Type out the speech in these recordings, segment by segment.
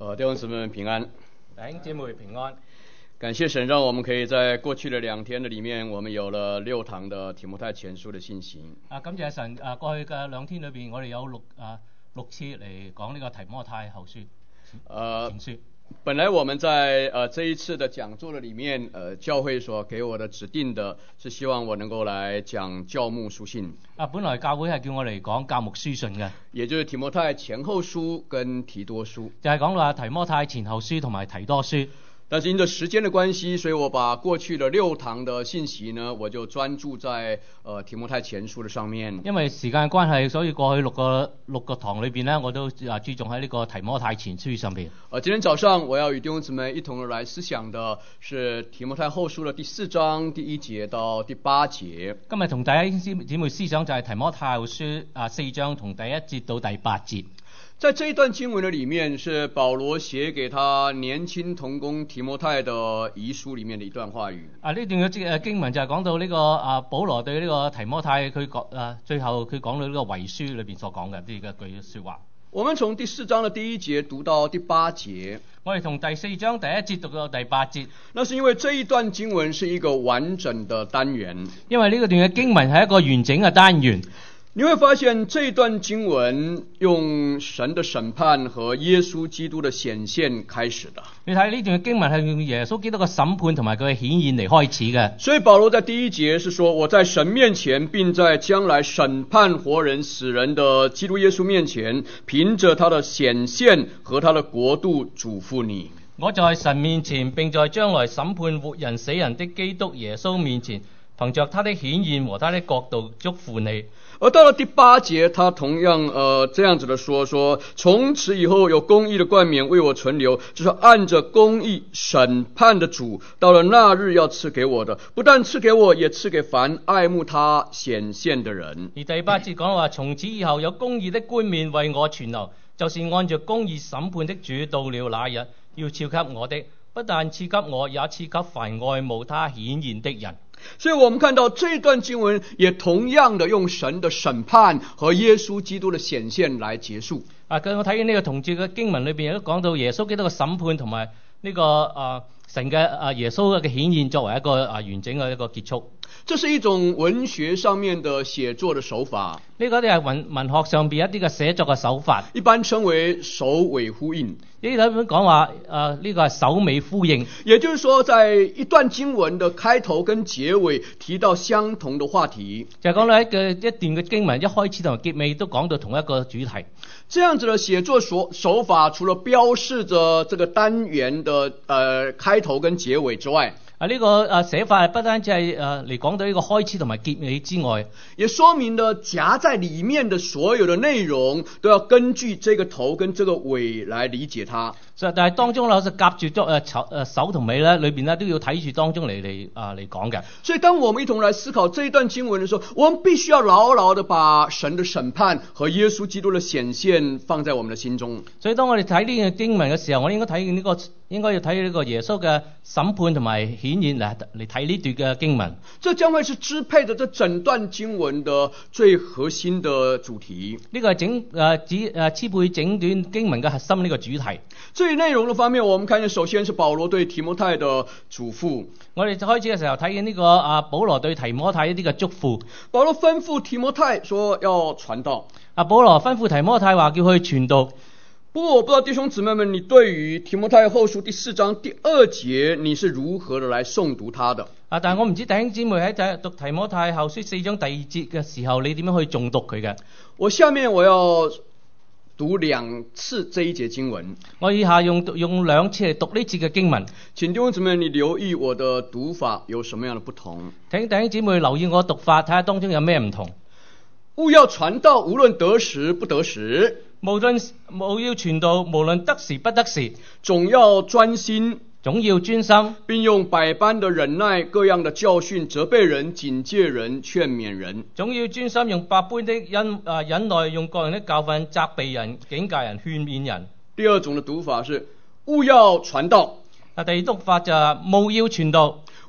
弟兄姊妹们平安， 弟兄姊妹平安。 感謝神，讓我們可以在過去的2天的裡面，我們有了6堂的提摩太前書的信息。 感謝神，過去嘅2天裏邊，我哋有六次嚟講呢個提摩太後書前書。 本來我們在這一次的講座的裡面，教會所給我的指定的是希望我能夠來講教牧書信。 本來教會係叫我嚟講教牧書信嘅， 也就是提摩太前後書跟提多書， 就係講話提摩太前後書同埋提多書。 但是因着時間的關係，所以我把過去的6堂的信息呢，我就專注在提摩太前書的上面。 因為時間關係，所以過去六個堂裏邊呢，我都注重喺呢個提摩太前書上邊。 今天早上我要與弟兄姊妹一同來思想的是提摩太後書的第4章第1節到第8節。 今日同弟兄姊妹思想就係提摩太後書4章同第1節到第8節。 在這一段經文的裡面，是保羅寫給他年輕同工提摩太的遺書裡面的一段話語。 呢段嘅經文就係講到呢個保羅對呢個提摩太佢最後佢講到呢個遺書裏邊所講嘅呢句説話。 我們從第4章的第1節讀到第8節。 我哋從第4章第1節讀到第8節。 那是因為這一段經文是一個完整的單元。 因為呢個段嘅經文係一個完整嘅單元。 你會發現這段經文用神的審判和耶穌基督的顯現開始的。 你睇呢段經文係用耶穌基督嘅審判同埋佢嘅顯現嚟開始嘅。 所以保羅在第1節是說，我在神面前並在將來審判活人死人的基督耶穌面前，憑着他的顯現和他的國度囑咐你。 我在神面前並在將來審判活人死人的基督耶穌面前，憑着他的顯現和他的國度囑咐你。 而到了第8節，他同樣這樣子的說，從此以後有公義的冠冕為我存留，就是按着公義審判的主，到了那日要賜給我的，不但賜給我，也賜給凡愛慕他顯現的人。 而第8節講話，從此以後有公義的冠冕為我存留，就是按着公義審判的主，到了那日要賜給我的，不但賜給我，也賜給凡愛慕他顯現的人。 所以我們看到這段經文也同樣的用神的審判和耶穌基督的顯現來結束。 我睇見呢個同節嘅經文裏邊亦都講到耶穌基督嘅審判同埋呢個神嘅耶穌嘅顯現作為一個完整嘅一個結束。 這是一種文學上面的寫作的手法。 呢個係文學上邊一啲嘅寫作嘅手法， 一般稱為首尾呼應。 呢度講話呢個係首尾呼應， 也就是說在一段經文的開頭跟結尾提到相同的話題， 就係講到一段嘅經文一開始同埋結尾都講到同一個主題。 這樣子的寫作手法，除了標示着這個單元的開頭跟結尾之外， 呢個寫法不單止係嚟講到呢個開始同埋結尾之外，也說明了夾在裡面的所有的內容都要根據這個頭跟這個尾來理解它。 但係當中咧就夾住咗首同尾咧，裏邊咧都要睇住當中嚟講嘅。 所以當我們一同來思考這一段經文的時候，我們必須要牢牢的把神的審判和耶穌基督的顯現放在我們的心中。 所以當我哋睇呢個經文嘅時候，我哋應該要睇呢個耶穌嘅審判同埋顯現嚟睇呢段嘅經文。 這將會是支配着這整段經文的最核心的主題。 呢個係支配整段經文嘅核心呢個主題。 至於內容的方面，我們看見首先是保羅對提摩太的囑咐。 我哋開始嘅時候睇見呢個保羅對提摩太一啲嘅囑咐。 保羅吩咐提摩太說要傳道。 保羅吩咐提摩太話叫佢傳道。 不過我不知道弟兄姊妹們，你對於提摩太後書第4章第2節，你是如何的來誦讀它的？ 但係我唔知弟兄姊妹喺讀提摩太後書4章第2節嘅時候，你點樣去誦讀佢嘅？ 我下面我要讀2次這一節經文。 我以下用2次嚟讀呢節嘅經文。 請弟兄姊妹你留意我的讀法有什麼樣的不同？ 請弟兄姊妹留意我讀法，睇下當中有咩唔同。 務要傳道，無論得時不得時。 務要傳道，無論得時不得時。 總要專心， 總要專心， 並用百般的忍耐，各樣的教訓，責備人、警戒人、勸勉人。總要專心，用百般的忍耐，用各樣的教訓，責備人、警戒人、勸勉人。 第二種的讀法是務要傳道。 第二讀法就係務要傳道。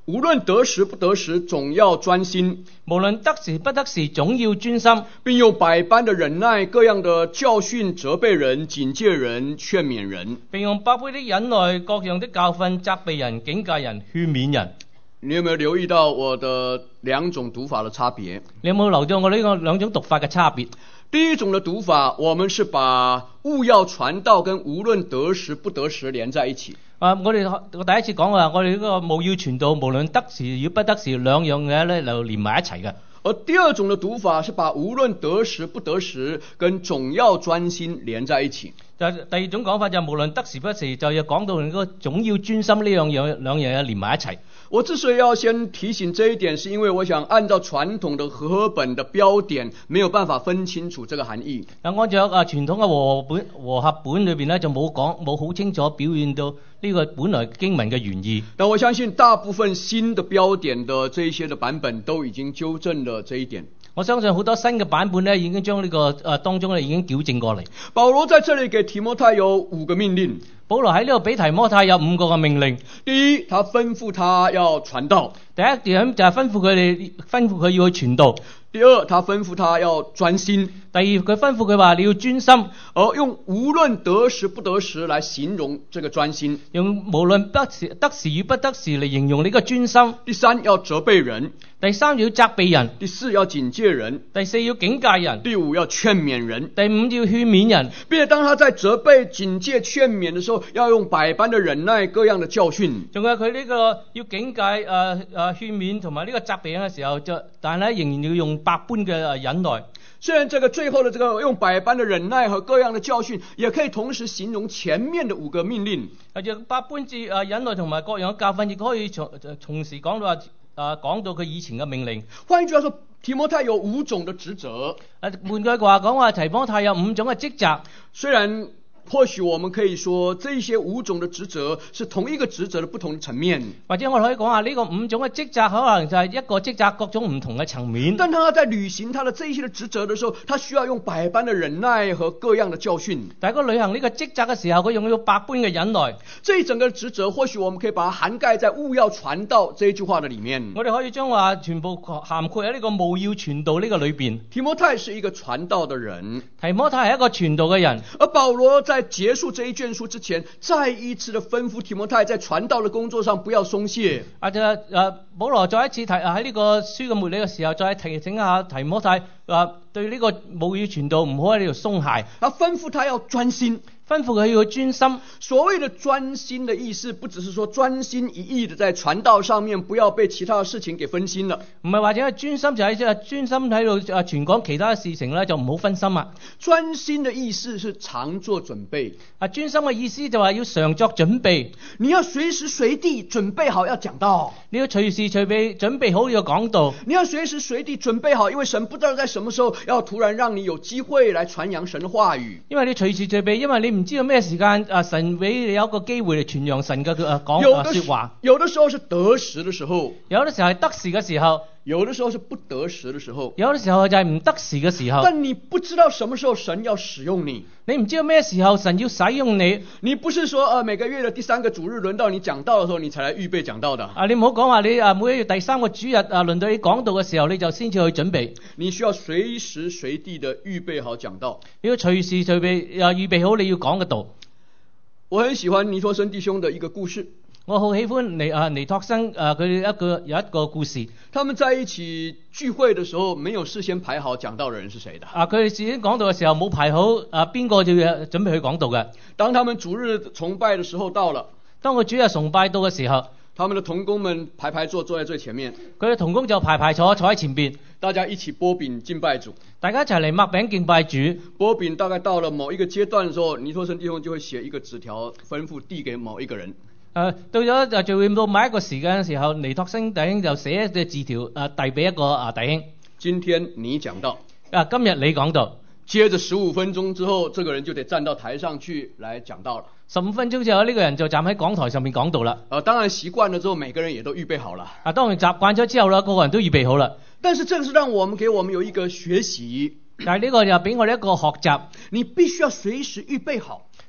無論得時不得時，總要專心， 無論得時不得時，總要專心， 並用百般的忍耐，各樣的教訓責備人、警戒人、勸勉人， 並用百般的忍耐，各樣的教訓責備人、警戒人、勸勉人。 你有沒有留意到我的兩種讀法的差別？ 你有冇留意我呢個兩種讀法嘅差別？ 第一種的讀法，我們是把務要傳道跟無論得時不得時連在一起。 我第一次講話，我哋呢個務要傳道，無論得時與不得時兩樣嘢咧就連埋一齊嘅。 而第二種的讀法是把無論得時不得時跟總要專心連在一起。 第二種講法就無論得時不得時，就要講到嗰個總要專心呢兩樣嘢連埋一齊。 我之所以要先提醒這一點，是因為我想按照傳統的和合本的標點，沒有辦法分清楚這個含義。 按照傳統嘅和合本裏邊咧，就冇好清楚表現到呢個本來經文嘅原意。 但我相信大部分新的標點的這一些的版本都已經糾正了這一點。 我相信好多新嘅版本咧，已經將呢個當中咧已經矯正過嚟。 保羅在這裡給提摩太有5個命令。 保羅喺呢度俾提摩太有5個嘅命令。 第一，他吩咐他要傳道。 第一點就係吩咐佢要去傳道。 第二，他吩咐他要專心。 第二，佢吩咐佢話你要專心， 而用無論得時不得時來形容這個專心， 用無論得時與不得時嚟形容呢個專心。 第三，要責備人。 第三，要責備人。 第四，要警戒人。 第四，要警戒人。 第五，要勸勉人。 第五，要勸勉人。 並且當他在責備、警戒、勸勉的時候，要用百般的忍耐，各樣的教訓。 仲有佢呢個要警戒、勸勉同埋呢個責備人嘅時候，但係仍然要用百般嘅忍耐。 雖然這個最後的這個用百般的忍耐和各樣的教訓，也可以同時形容前面的5個命令。 百般之忍耐同埋各樣嘅教訓，亦可以同時講到佢以前嘅命令。 換句話說，提摩太有5種的職責。 換句話講話，提摩太有5種嘅職責。 雖然或許我們可以說，這些5種的職責是同一個職責的不同層面。 或者我哋可以講下呢個5種嘅職責，可能就係一個職責各種唔同嘅層面。 但他在履行他的這些的職責的時候，他需要用百般的忍耐和各樣的教訓。 但係佢履行呢個職責嘅時候，佢用咗百般嘅忍耐。 這一整個職責，或許我們可以把它涵蓋在務要傳道這一句話的裡面。 我哋可以將話全部涵括喺呢個務要傳道呢個裏邊。 提摩太是一個傳道的人， 提摩太係一個傳道嘅人， 而保羅在結束這一卷書之前，再一次的吩咐提摩太在傳道的工作上不要鬆懈。 保羅再一次喺呢個書嘅末尾嘅時候，再提醒下提摩太，對呢個務要傳道唔好喺呢度鬆懈。 他吩咐他要專心， 吩咐佢要專心。 所謂的專心的意思，不只是說專心一意的在傳道上面，不要被其他的事情給分心了。 唔係或者專心就係專心喺度傳講其他嘅事情咧，就唔好分心啊。 專心的意思是常做準備。 專心嘅意思就係要常作準備。 你要隨時隨地準備好要講道。 你要隨時隨地準備好要講道。你要隨時隨地準備好，因為神不知道在什麼時候要突然讓你有機會來傳揚神的話語。 因為你隨時隨地，因為你唔知道咩時間神俾你有一個機會嚟傳揚神嘅說話。 有的時候是得時的時候， 有的時候係得時嘅時候， 有的時候是不得時的時候， 有的時候就係唔得時嘅時候。 但你不知道什麼時候神要使用你， 你唔知道咩時候神要使用你。 你不是說每個月的第3個主日輪到你講道的時候，你才來預備講道的。 你唔好講話你每一月第3個主日輪到你講道嘅時候，你就先至去準備。 你需要隨時隨地的預備好講道。 你要隨時隨地預備好你要講嘅道。 我很喜歡尼托生弟兄的一個故事。 我好喜歡尼托生佢有一個故事。 他們在一起聚會的時候，沒有事先排好講道的人是誰的。 佢哋事先講道嘅時候冇排好邊個就要準備去講道嘅。 當他們主日崇拜的時候到了， 當佢主日崇拜到嘅時候， 他們的同工們排排坐在最前面。 佢哋同工就排排坐喺前邊， 大家一起擘餅敬拜主。 大家一齊嚟擘餅敬拜主。 擘餅大概到了某一個階段的時候，尼托生弟兄就會寫一個紙條，吩咐遞給某一個人。 到咗聚會到某一個時間嘅時候，尼托生弟兄就寫隻字條遞俾一個弟兄。 今天你講道。 今日你講道。 接着15分鐘之後，這個人就得站到台上去來講道了。 15分鐘之後，呢個人就站喺講台上面講道啦。 當然習慣了之後，每個人也都預備好了。 當然習慣咗之後啦，個個人都預備好啦。 但是這是讓我們給我們有一個學習。 但係呢個又俾我哋一個學習， 你必須要隨時預備好。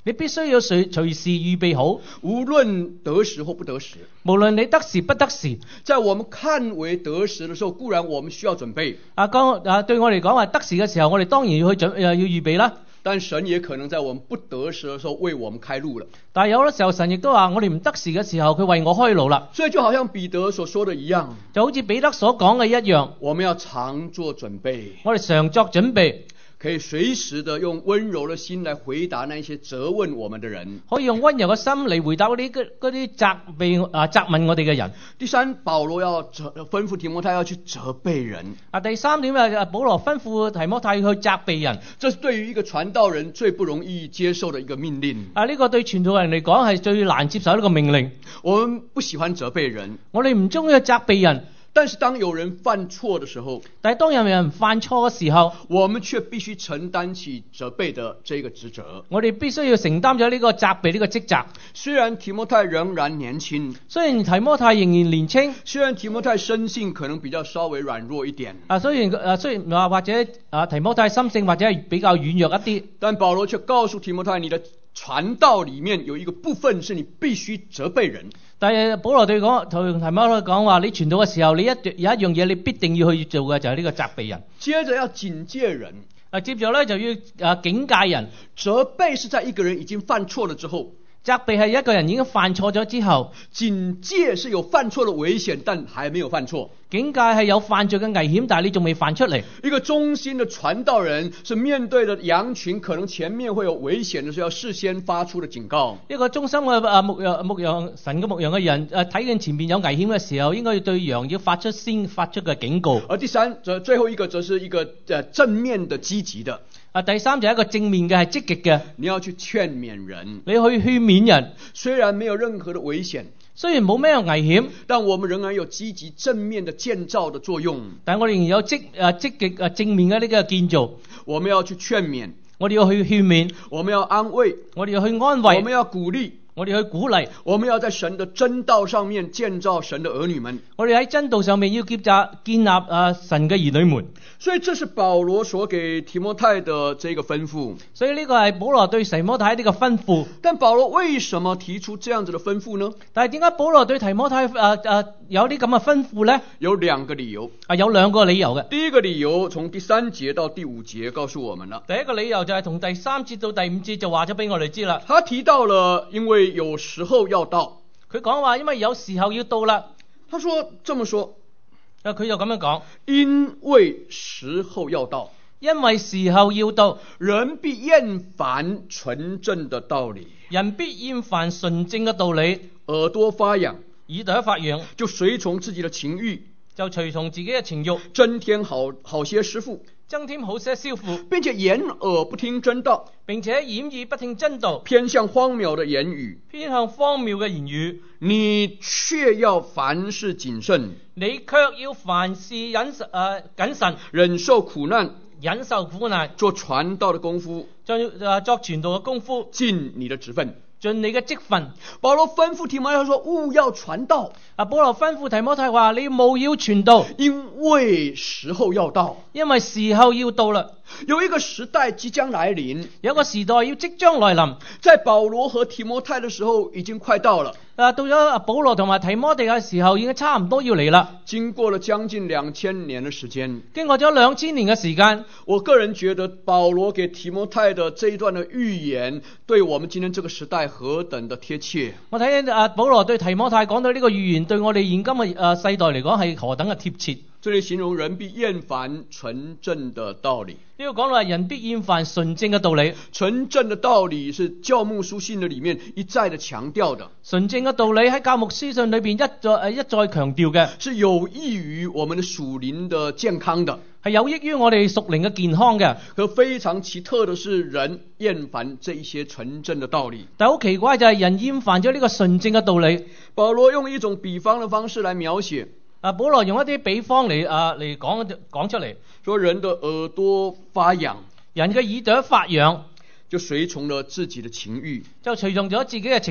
你必須要隨時預備好， 無論得時或不得時。 無論你得時不得時。 在我們看為得時的時候，固然我們需要準備。 對我嚟講話得時嘅時候，我哋當然要預備啦。 但神也可能在我們不得時的時候為我們開路了。 但係有啲時候神亦都話我哋唔得時嘅時候，佢為我開路啦。 所以就好像彼得所說的一樣， 就好似彼得所講嘅一樣， 我們要常做準備。 我哋常作準備， 可以隨時的用溫柔的心來回答那些責問我們的人， 可以用溫柔嘅心嚟回答嗰啲責問我哋嘅人。 第三，保羅要吩咐提摩太要去責備人。 第三點保羅吩咐提摩太去責備人。 這是對於一個傳道人最不容易接受的一個命令。 呢個對傳道人嚟講係最難接受一個命令。 我們不喜歡責備人， 我哋唔中意去責備人。 但是當有人犯錯的時候， 但係當有人犯錯嘅時候， 我們卻必須承擔起責備的這個職責。 我哋必須要承擔咗呢個責備呢個職責。 雖然提摩太仍然年輕， 雖然提摩太仍然年輕， 雖然提摩太生性可能比較稍微軟弱一點， 雖然話或者提摩太心性或者係比較軟弱一啲， 但保羅卻告訴提摩太，你的傳道裏面有一個部分是你必須責備人。 但係保羅同提摩太講話，你傳道嘅時候，有一樣嘢你必定要去做嘅，就係呢個責備人。 接着要警戒人， 接着咧就要警戒人。 責備是在一個人已經犯錯了之後， 責備係一個人已經犯錯咗之後， 警戒是有犯錯的危險，但還沒有犯錯。 警戒係有犯罪嘅危險，但係你仲未犯出嚟。一個忠心的傳道人是面對的羊群，可能前面會有危險的時候，要事先發出的警告。 一個忠心嘅牧羊神嘅牧羊嘅人，睇見前面有危險嘅時候，應該要對羊要先發出嘅警告。 而第三，最後一個則是一個正面的積極的。 第三就係一個正面嘅，係積極嘅。 你要去勸勉人， 你去勸勉人， 雖然沒有任何的危險， 雖然冇咩危險， 但我們仍然有積極正面的建造的作用。 但我哋仍然有積極正面嘅呢個建造。 我們要去勸勉， 我哋要去勸勉； 我們要安慰， 我哋要去安慰； 我們要鼓勵， 我哋去鼓勵。 我們要在神的真道上面建造神的兒女們。 我哋喺真道上面要建立神嘅兒女們。 所以這是保羅所給提摩太的這個吩咐。 所以呢個係保羅對提摩太呢個吩咐。 但保羅為什麼提出這樣子的吩咐呢？ 但係點解保羅對提摩太有啲咁嘅吩咐呢？ 有兩個理由。 有兩個理由嘅。 第一個理由從第3節到第5節告訴我們了。 第一個理由就係從第3節到第5節就話咗俾我哋知啦。 他提到了因為有時候要到。 佢講話因為有時候要到啦。 他說這麼說。 佢就咁樣講， 因為時候要到， 因為時候要到， 人必厭煩純正的道理， 人必厭煩純正嘅道理， 耳朵發癢， 耳朵發癢， 就隨從自己的情慾， 就隨從自己嘅情慾， 增添好些師傅， 增添好些師傅， 並且掩耳不聽真道， 並且掩耳不聽真道， 偏向荒謬的言語， 偏向荒謬嘅言語， 你卻要凡事謹慎， 你卻要凡事謹慎， 忍受苦難， 忍受苦難， 做傳道的功夫， 作傳道嘅功夫， 盡你的職分。 盡你嘅職分。 保羅吩咐提摩太說，務要傳道。 保羅吩咐提摩太話，你務要傳道， 因為時候要到，因為時候要到了。有一個時代即將來臨， 有個時代要即將來臨， 在保羅和提摩太的時候已經快到了。 到咗保羅同埋提摩太嘅時候已經差唔多要嚟啦。 經過了將近2000年的時間， 經過咗2000年嘅時間， 我個人覺得保羅給提摩太的這一段的預言，對我們今天這個時代何等的貼切。 我睇保羅對提摩太講到呢個預言，對我哋現今嘅世代嚟講係何等嘅貼切。 這裏形容人必厭煩純正的道理。 呢個講到係人必厭煩純正嘅道理。 純正的道理是教牧書信的裏面一再的強調的。 純正嘅道理喺教牧書信裏邊一再強調嘅， 是有益於我們的屬靈的健康的， 係有益於我哋屬靈嘅健康嘅。 可非常奇特的是，人厭煩這一些純正的道理。 但好奇怪就係人厭煩咗呢個純正嘅道理。 保羅用一種比方的方式來描寫。 保羅用一啲比方嚟講出嚟， 說人的耳朵發癢， 人嘅耳朵發癢， 就隨從了自己的情慾， 就隨從咗自己嘅情慾，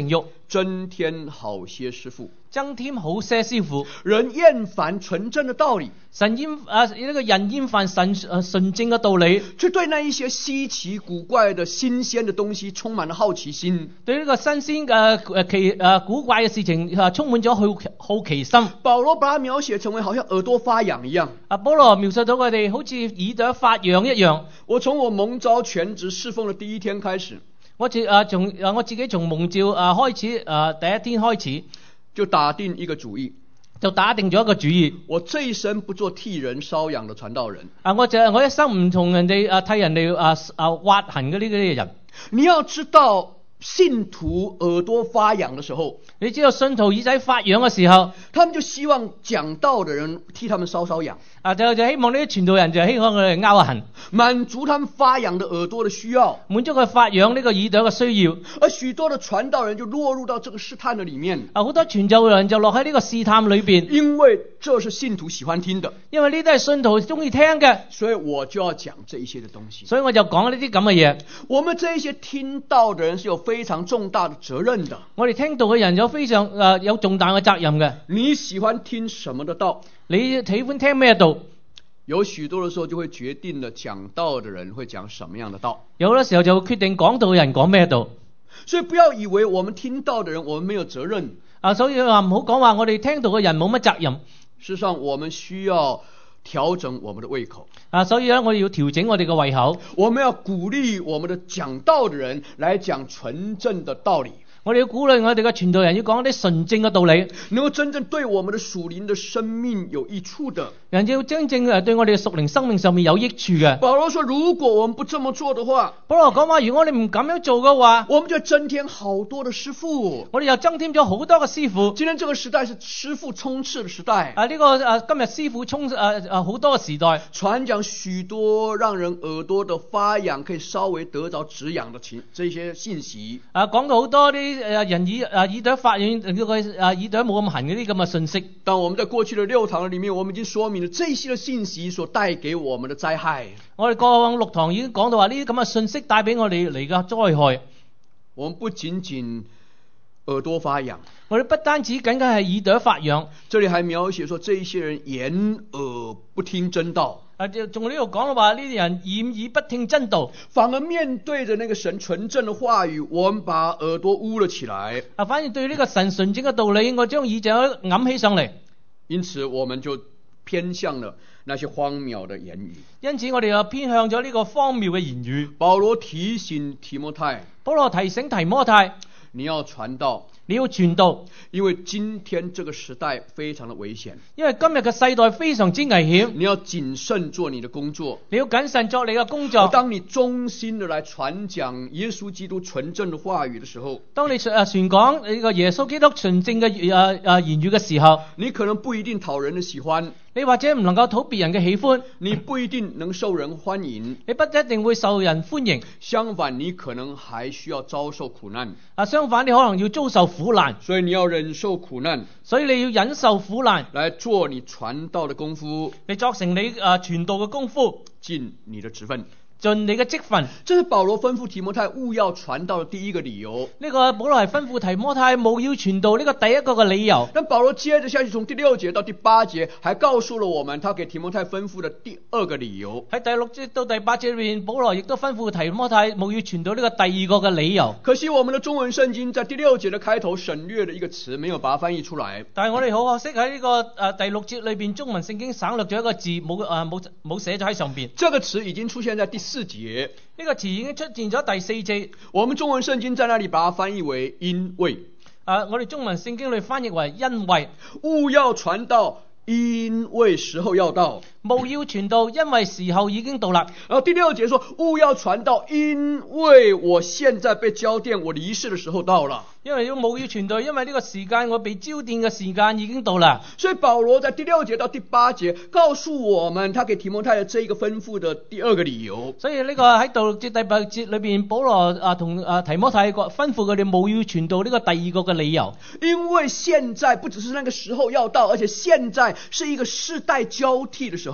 增添好些師傅。 增添好些師傅。 人厭煩純正的道理， 呢個人厭煩神純正嘅道理， 卻對那一些稀奇古怪的新鮮的東西充滿了好奇心。 對呢個新鮮古怪嘅事情充滿咗好奇心。 保羅把它描寫成為好像耳朵發癢一樣。 保羅描述到佢哋好似耳朵發癢一樣。 我從我蒙召全職侍奉的第一天開始， 我自己從蒙召開始第一天開始就打定一個主意， 咗一個主意。 我這一生不做替人搔癢的傳道人。 我一生唔同人哋替人哋挖痕嘅呢啲人。 你要知道，信徒耳朵發癢的時候， 你知道信徒耳仔發癢嘅時候， 他們就希望講道的人替他們搔搔癢。 就希望呢啲傳道人就希望佢哋拗下痕， 滿足他們發癢的耳朵的需要， 滿足佢發癢呢個耳朵嘅需要。 而許多的傳道人就落入到這個試探的裡面。 好多傳道人就落喺呢個試探裏邊， 因為這是信徒喜歡聽的， 因為呢啲係信徒中意聽嘅， 所以我就要講這一些的東西。 所以我就講呢啲咁嘅嘢。 我們這一些聽道的人是有非常重大的責任的。 我哋聽道嘅人有非常有重大嘅責任嘅。 你喜歡聽什麼的道？ 你喜歡聽咩道？ 有許多的時候就會決定了講道的人會講什麼樣的道。 有好多時候就會決定講道嘅人講咩道。 所以不要以為我們聽道的人我們沒有責任。 所以話唔好講話我哋聽道嘅人冇乜責任。 事實上我們需要調整我們的胃口。 所以咧我哋要調整我哋嘅胃口。 我們要鼓勵我們的講道的人來講純正的道理。 我哋要鼓勵我哋嘅傳道人要講一啲純正嘅道理， 能夠真正對我們的屬靈的生命有益處的。 人要真正對我哋嘅屬靈生命上面有益處嘅。 保羅說，如果我們不這麼做的話， 保羅講話，如果我哋唔咁樣做嘅話， 我們就增添好多的師傅。 我哋又增添咗好多嘅師傅。 今天這個時代是師傅充斥的時代。 呢個今日師傅充好多嘅時代， 傳講許多讓人耳朵的發癢可以稍微得着止癢的這些信息。講到好多啲人耳朵發癢，令到佢耳朵冇咁痕嗰啲咁嘅信息。 但我們在過去的6堂裏面，我們已經說明了這些的信息所帶給我們的災害。 我哋過往6堂已經講到話呢啲咁嘅信息帶俾我哋嚟嘅災害。 我們不僅僅耳朵發癢， 我哋不單止僅僅係耳朵發癢， 這裡還描寫說這一些人掩耳不聽真道。 仲呢度講到話呢啲人掩耳不聽真道， 反而面對着那個神純正的話語，我們把耳朵捂了起來。 反而對呢個神純正嘅道理，我將耳仔揞起上嚟。 因此我們就偏向了那些荒謬的言語。 因此我哋又偏向咗呢個荒謬嘅言語。 保羅提醒提摩太， 提摩太， 你要傳道， 你要傳道， 因為今天這個時代非常的危險， 因為今日嘅世代非常之危險。 你要謹慎做你的工作， 你要謹慎做你嘅工作。 當你忠心的來傳講耶穌基督純正的話語的時候， 當你傳講呢個耶穌基督純正嘅言語嘅時候， 你可能不一定討人的喜歡， 你或者唔能夠討別人嘅喜歡， 你不一定能受人歡迎， 你不一定會受人歡迎。 相反，你可能還需要遭受苦難。 相反，你可能要遭受苦難。 所以你要忍受苦難， 所以你要忍受苦難， 來做你傳道的功夫， 你作成你傳道嘅功夫， 盡你的職分。 盡你嘅職分。 這是保羅吩咐提摩太務要傳道的第一個理由。 呢個保羅係吩咐提摩太務要傳道呢個第一個嘅理由。 但保羅接着下去，從第6節到第8節，還告訴了我們他給提摩太吩咐的第2個理由。 喺第6節到第8節裏面，保羅亦都吩咐提摩太務要傳道呢個第2個嘅理由。 可惜我們的中文聖經在第6節的開頭省略了一個詞，沒有把它翻譯出來。 但係我哋好可惜喺呢個第6節裏邊，中文聖經省略咗一個字，冇寫咗喺上邊。 這個詞已經出現在第4節。 呢個詞已經出現咗第4節， 我們中文聖經在那裡把它翻譯為因為。 我哋中文聖經裏翻譯為因為。 務要傳道，因為時候要到。 務要傳道，因為時候已經到啦。 然後第6節說，務要傳道，因為我現在被交奠，我離世的時候到了。 因為務要傳道，因為呢個時間我被交奠嘅時間已經到啦。 所以保羅在第6節到第8節告訴我們，他給提摩太的這一個吩咐的第2個理由。 所以呢個喺第6節第8節裏邊，保羅同提摩太吩咐佢哋務要傳道呢個第2個嘅理由。 因為現在不只是那個時候要到，而且現在是一個世代交替的時候。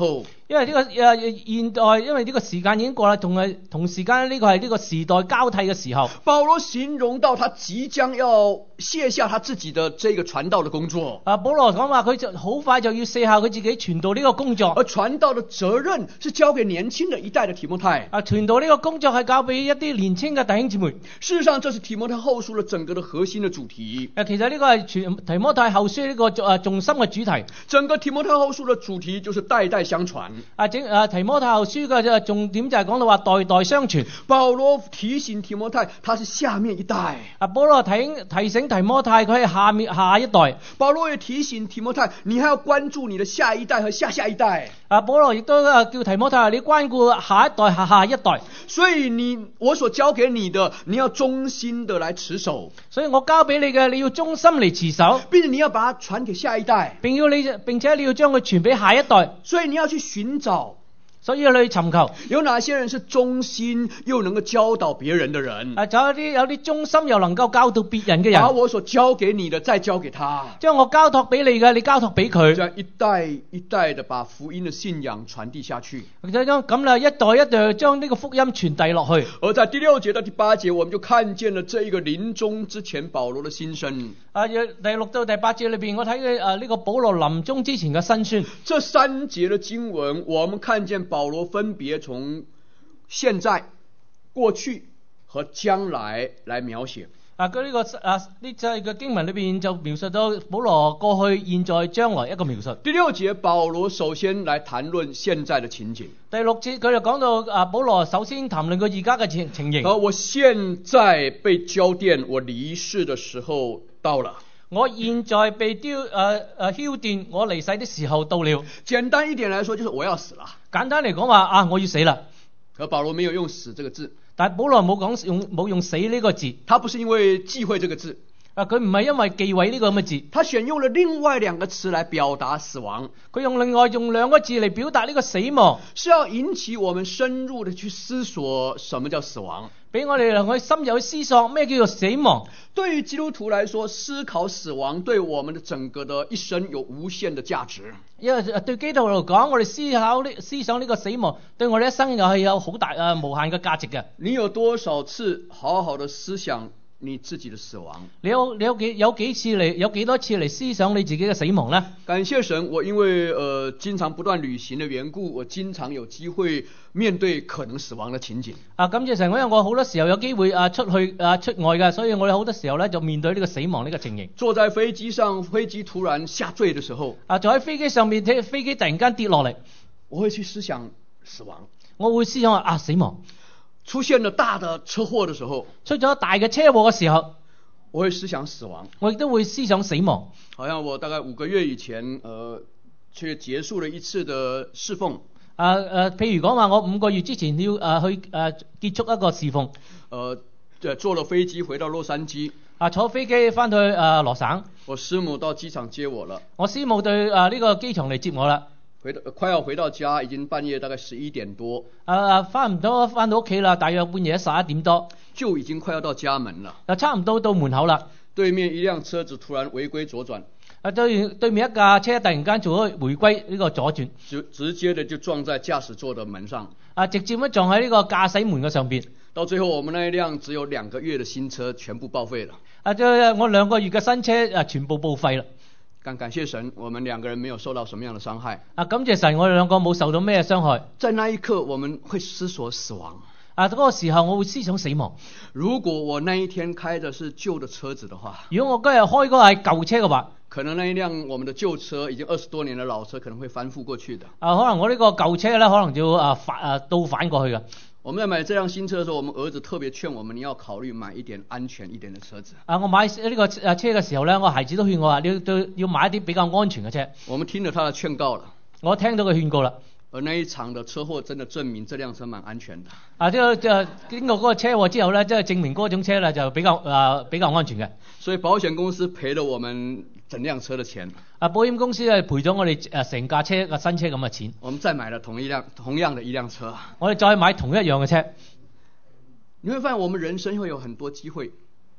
因為呢個現代，因為呢個時間已經過啦，同時間呢個係呢個時代交替嘅時候。 保羅形容到他即將要卸下他自己的這個傳道的工作。 保羅講話佢就好快就要卸下佢自己傳道呢個工作。 而傳道的責任是交給年輕的一代的提摩太。 傳道呢個工作係交俾一啲年輕嘅弟兄姊妹。 事實上，這是提摩太後書的整個的核心的主題。 其實呢個係提摩太後書呢個重心嘅主題。 整個提摩太後書的主題就是代代相傳。 提摩太後書嘅重點就係講到話代代相傳。 保羅提醒提摩太，他是下面一代。 保羅提醒提摩太，佢係下一代。 保羅也提醒提摩太，你還要關注你的下一代和下下一代。 保羅亦都叫提摩太，你關顧下一代下一代。所以我所交給你的，你要忠心的來持守。 所以我交俾你嘅，你要忠心嚟持守， 並且你要把它傳給下一代，並且你要將佢傳俾下一代。 所以你要去尋找。 所以要去尋求有哪些人是忠心又能夠教導別人的人。 就有啲忠心又能夠教導別人嘅人。 把我所交給你的再交給他， 將我交託俾你嘅，你交託俾佢。 這樣一代一代的把福音的信仰傳遞下去。 咁啦，一代一代將呢個福音傳遞落去。 而在第6節到第8節，我們就看見了這一個臨終之前保羅的心聲。 第6到第8節裏邊，我睇嘅呢個保羅臨終之前嘅辛酸。 這3節的經文，我們看見保羅分別從現在、過去和將來來描寫。 佢呢個經文裏邊就描述到保羅過去、現在、將來一個描述。 第6節保羅首先來談論現在的情景。 第6節佢就講到保羅首先談論佢而家嘅情形。 我現在被交電，我離世的時候到了。 我現在被澆電，我離世的時候到了。 簡單一點來說，就是我要死了。 簡單嚟講話我要死啦。 可保羅沒有用死這個字， 但保羅冇用死呢個字。 他不是因為忌諱這個字， 佢唔係因為忌諱呢個咁嘅字， 他選用了另外2個詞來表達死亡。 佢用2個字嚟表達呢個死亡， 是要引起我們深入的去思索什麼叫死亡， 俾我哋能夠深入去思索咩叫做死亡。 對於基督徒來說，思考死亡對我們的整個的一生有無限的價值。 因為對基督徒嚟講，我哋思想呢個死亡，對我哋一生又係有好大無限嘅價值嘅。 你有多少次好好的思想你自己的死亡？ 你有幾多次嚟思想你自己嘅死亡呢？ 感謝神，我因為經常不斷旅行的緣故，我經常有機會面對可能死亡的情景。 感謝神，因為我好多時候有機會出外嘅，所以我哋好多時候咧就面對呢個死亡呢個情形。 坐在飛機上，飛機突然下墜的時候， 坐喺飛機上面，飛機突然間跌落嚟， 我會去思想死亡。 我會思想死亡。 出現了大的車禍的時候， 出咗大嘅車禍嘅時候， 我會思想死亡。 我亦都會思想死亡。 好像我大概5個月以前，去結束了一次的侍奉。 譬如講話，我5個月之前要去結束一個侍奉。 坐了飛機回到洛杉磯。 坐飛機翻到去羅省。我師母到機場接我了。 我師母對呢個機場嚟接我啦。 快要回到家，已經半夜大概11點多。 翻到屋企啦，大約半夜11點多， 就已經快要到家門了。 差唔多到門口啦。 對面一輛車子突然違規左轉。 對面一架車突然間做咗違規呢個左轉， 直接的就撞在駕駛座的門上。 直接咁撞喺呢個駕駛門嘅上邊。 到最後，我們那一輛只有2個月的新車全部報廢了。 我2個月嘅新車全部報廢啦。 感謝神，我們2個人沒有受到什麼樣的傷害。 感謝神，我哋2個冇受到咩傷害。 在那一刻，我們會思索死亡。 嗰個時候我會思想死亡。 如果我那一天開的是舊的車子的話， 如果我嗰日開嗰個係舊車嘅話， 可能那一輛我們的舊車已經20多年的老車可能會翻覆過去的。 可能我呢個舊車咧，可能就倒反過去嘅。 我們在買這輛新車的時候，我們兒子特別勸我們，你要考慮買一點安全一點的車子。 我買呢個車嘅時候咧，我孩子都勸我話，你要買一啲比較安全嘅車。 我們聽了他的勸告了。 我聽到佢勸告啦。 而那一場的車禍真的證明這輛車蠻安全的。 經過嗰個車禍之後咧，即係證明嗰種車咧就比較安全嘅。 所以保險公司賠了我們整輛車的錢。 保險公司係賠咗我哋成架車嘅新車咁嘅錢。 我們再買了同樣的一輛車。 我哋再買同一樣嘅車。 你會發現我們人生會有很多機會。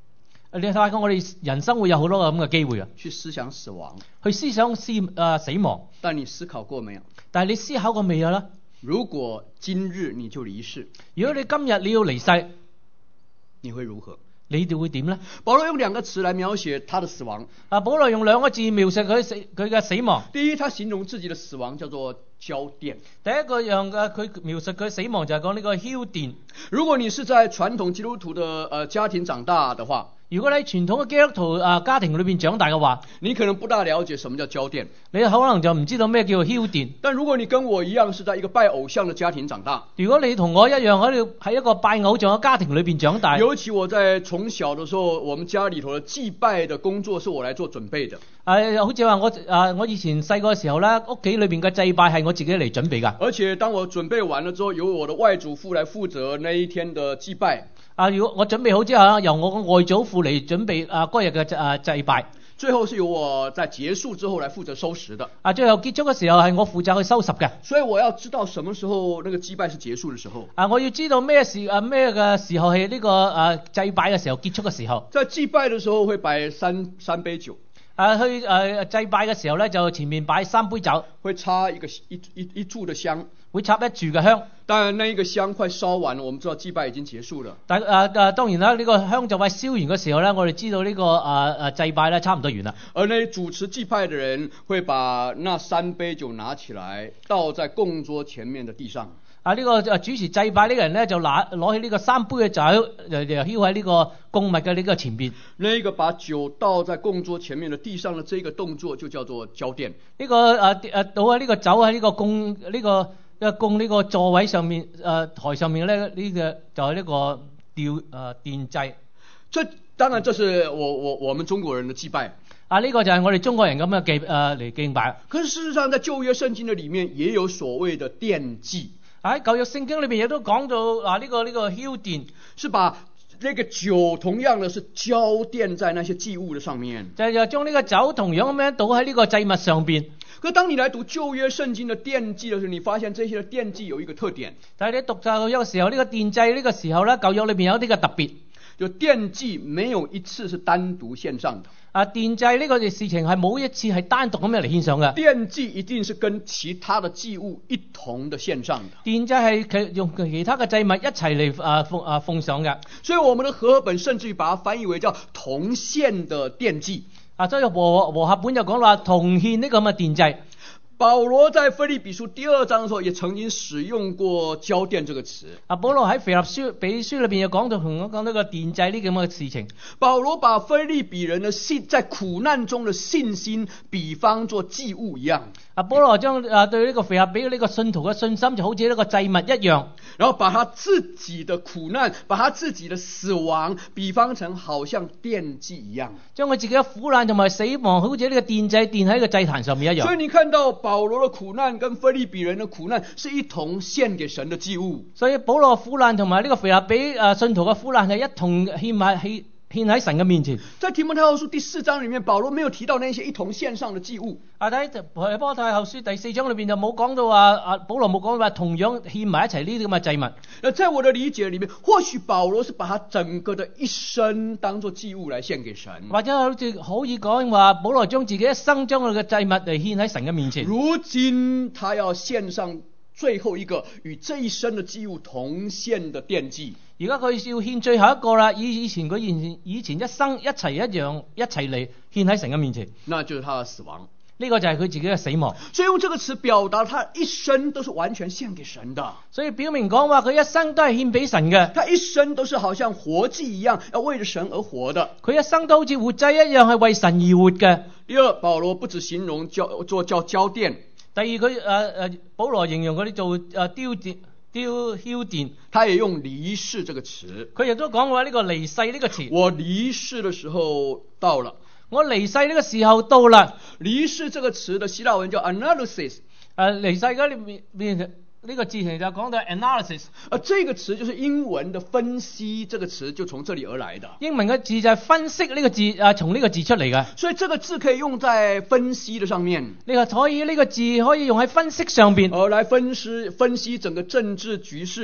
你發覺我哋人生會有好多咁嘅機會啊， 去思想死亡。 去思想死亡。 但你思考過沒有？ 但係你思考過未有啦？ 如果今日你就離世， 如果你今日你要離世， 你會如何？ 你哋會點呢？ 保羅用兩個詞來描寫他的死亡。 保羅用兩個字描述佢嘅死亡。 第一，他形容自己的死亡叫做澆奠。 第一個樣嘅佢描述佢死亡就係講呢個澆奠。 如果你是在傳統基督徒的家庭長大的話， 如果你喺傳統嘅基督徒家庭裏邊長大嘅話， 你可能不大了解什麼叫澆奠， 你可能就唔知道咩叫做澆奠。 但如果你跟我一樣是在一個拜偶像的家庭長大， 如果你同我一樣喺一個拜偶像嘅家庭裏邊長大， 尤其我在從小的時候，我們家裏頭的祭拜的工作是我來做準備的。 好似話我以前細個嘅時候咧，屋企裏邊嘅祭拜係我自己嚟準備㗎。 而且當我準備完了之後，由我的外祖父來負責那一天的祭拜。 如果我準備好之後，由我嘅外祖父嚟準備嗰日嘅祭拜。 最後是由我在結束之後來負責收拾的。 最後結束嘅時候係我負責去收拾嘅。 所以我要知道什麼時候那個祭拜是結束的時候。 我要知道咩嘅時候係呢個祭拜嘅時候結束嘅時候。 在祭拜的時候會擺三杯酒。 去祭拜嘅時候咧，就前面擺3杯酒， 會插一炷的香， 會插一炷嘅香。 當然，那一個香快燒完了，我們知道祭拜已經結束了。 但當然啦，呢個香就快燒完嘅時候咧，我哋知道呢個祭拜咧差唔多完啦。 而那主持祭拜的人會把那3杯酒拿起來，倒在供桌前面的地上。 呢個主持祭拜呢個人咧，就攞起呢個3杯嘅酒，就澆喺呢個供物嘅呢個前邊。 那個把酒倒在供桌前面的地上的這個動作就叫做澆奠。 呢個倒喺呢個酒喺呢個供呢個座位上面台上面咧，呢個就係呢個奠祭。 當然，這是我們中國人的祭拜。 呢個就係我哋中國人咁嘅嚟敬拜。 可是事實上，在舊約聖經的裡面，也有所謂的奠祭。 喺舊約聖經裏邊亦都講到呢個澆奠， 是把那個酒同樣的是澆奠在那些祭物的上面， 就將呢個酒同樣咁樣倒喺呢個祭物上邊。 可當你來讀舊約聖經的奠祭的時候，你發現這些的奠祭有一個特點。 但係你讀舊約嘅時候，呢個奠祭呢個時候咧，舊約裏邊有啲嘅特別， 就奠祭沒有一次是單獨獻上的。 奠祭呢個事情係冇一次係單獨咁樣嚟獻上嘅。 奠祭一定是跟其他的祭物一同的獻上的。 奠祭係用其他嘅祭物一齊嚟奉上嘅。 所以我們的和合本甚至於把它翻譯為叫同獻的奠祭。 所以和合本就講話同獻呢個咁嘅奠祭。 保羅在腓立比書第2章的時候也曾經使用過澆奠這個詞。 保羅喺腓立比書裏邊又講到同我講呢個奠祭呢咁嘅事情。 保羅把腓立比人的在苦難中的信心比方作祭物一樣。 保羅將對呢個腓立比呢個信徒嘅信心就好似呢個祭物一樣， 然後把他自己的苦難，把他自己的死亡比方成好像奠祭一樣， 將佢自己嘅苦難同埋死亡好似呢個奠祭奠喺個祭壇上面一樣。 所以你看到保羅的苦難跟腓立比人的苦難是一同獻給神的祭物。 所以保羅苦難同埋呢個腓立比信徒嘅苦難係一同獻喺神嘅面前。 在提摩太後書第4章裏面，保羅沒有提到那些一同獻上的祭物。 喺提摩太後書第4章裏邊就冇講到話保羅冇講話同樣獻埋一齊呢啲咁嘅祭物。 在我的理解裏面，或許保羅是把他整個的一生當作祭物來獻給神， 或者好似可以講話保羅將自己一生將佢嘅祭物嚟獻喺神嘅面前。 如今他要獻上最後一個與這一生的祭物同獻的奠祭。 而家佢要獻最後一個啦，以前一生一齊嚟獻喺神嘅面前， 那就是他的死亡。 呢個就係佢自己嘅死亡。 所以用這個詞表達他一生都是完全獻給神的。 所以表明講話佢一生都係獻俾神嘅。 他一生都是好像活祭一樣，要為着神而活的。 佢一生都好似活祭一樣，係為神而活嘅。 第二，保羅不只形容叫澆奠。 第二，佢保羅形容嗰啲做澆奠， 他也用離世這個詞。 佢亦都講話呢個離世呢個詞。 我離世的時候到了。 我離世呢個時候到啦。 離世這個詞的希臘文叫 analysis。 離世嗰裏面呢個字形就講到 analysis。 這個詞就是英文的分析，這個詞就從這裡而來的。 英文嘅字就係分析呢個字，從呢個字出嚟嘅。 所以這個字可以用在分析的上面。 所以呢個字可以用喺分析上邊， 來分析整個政治局勢。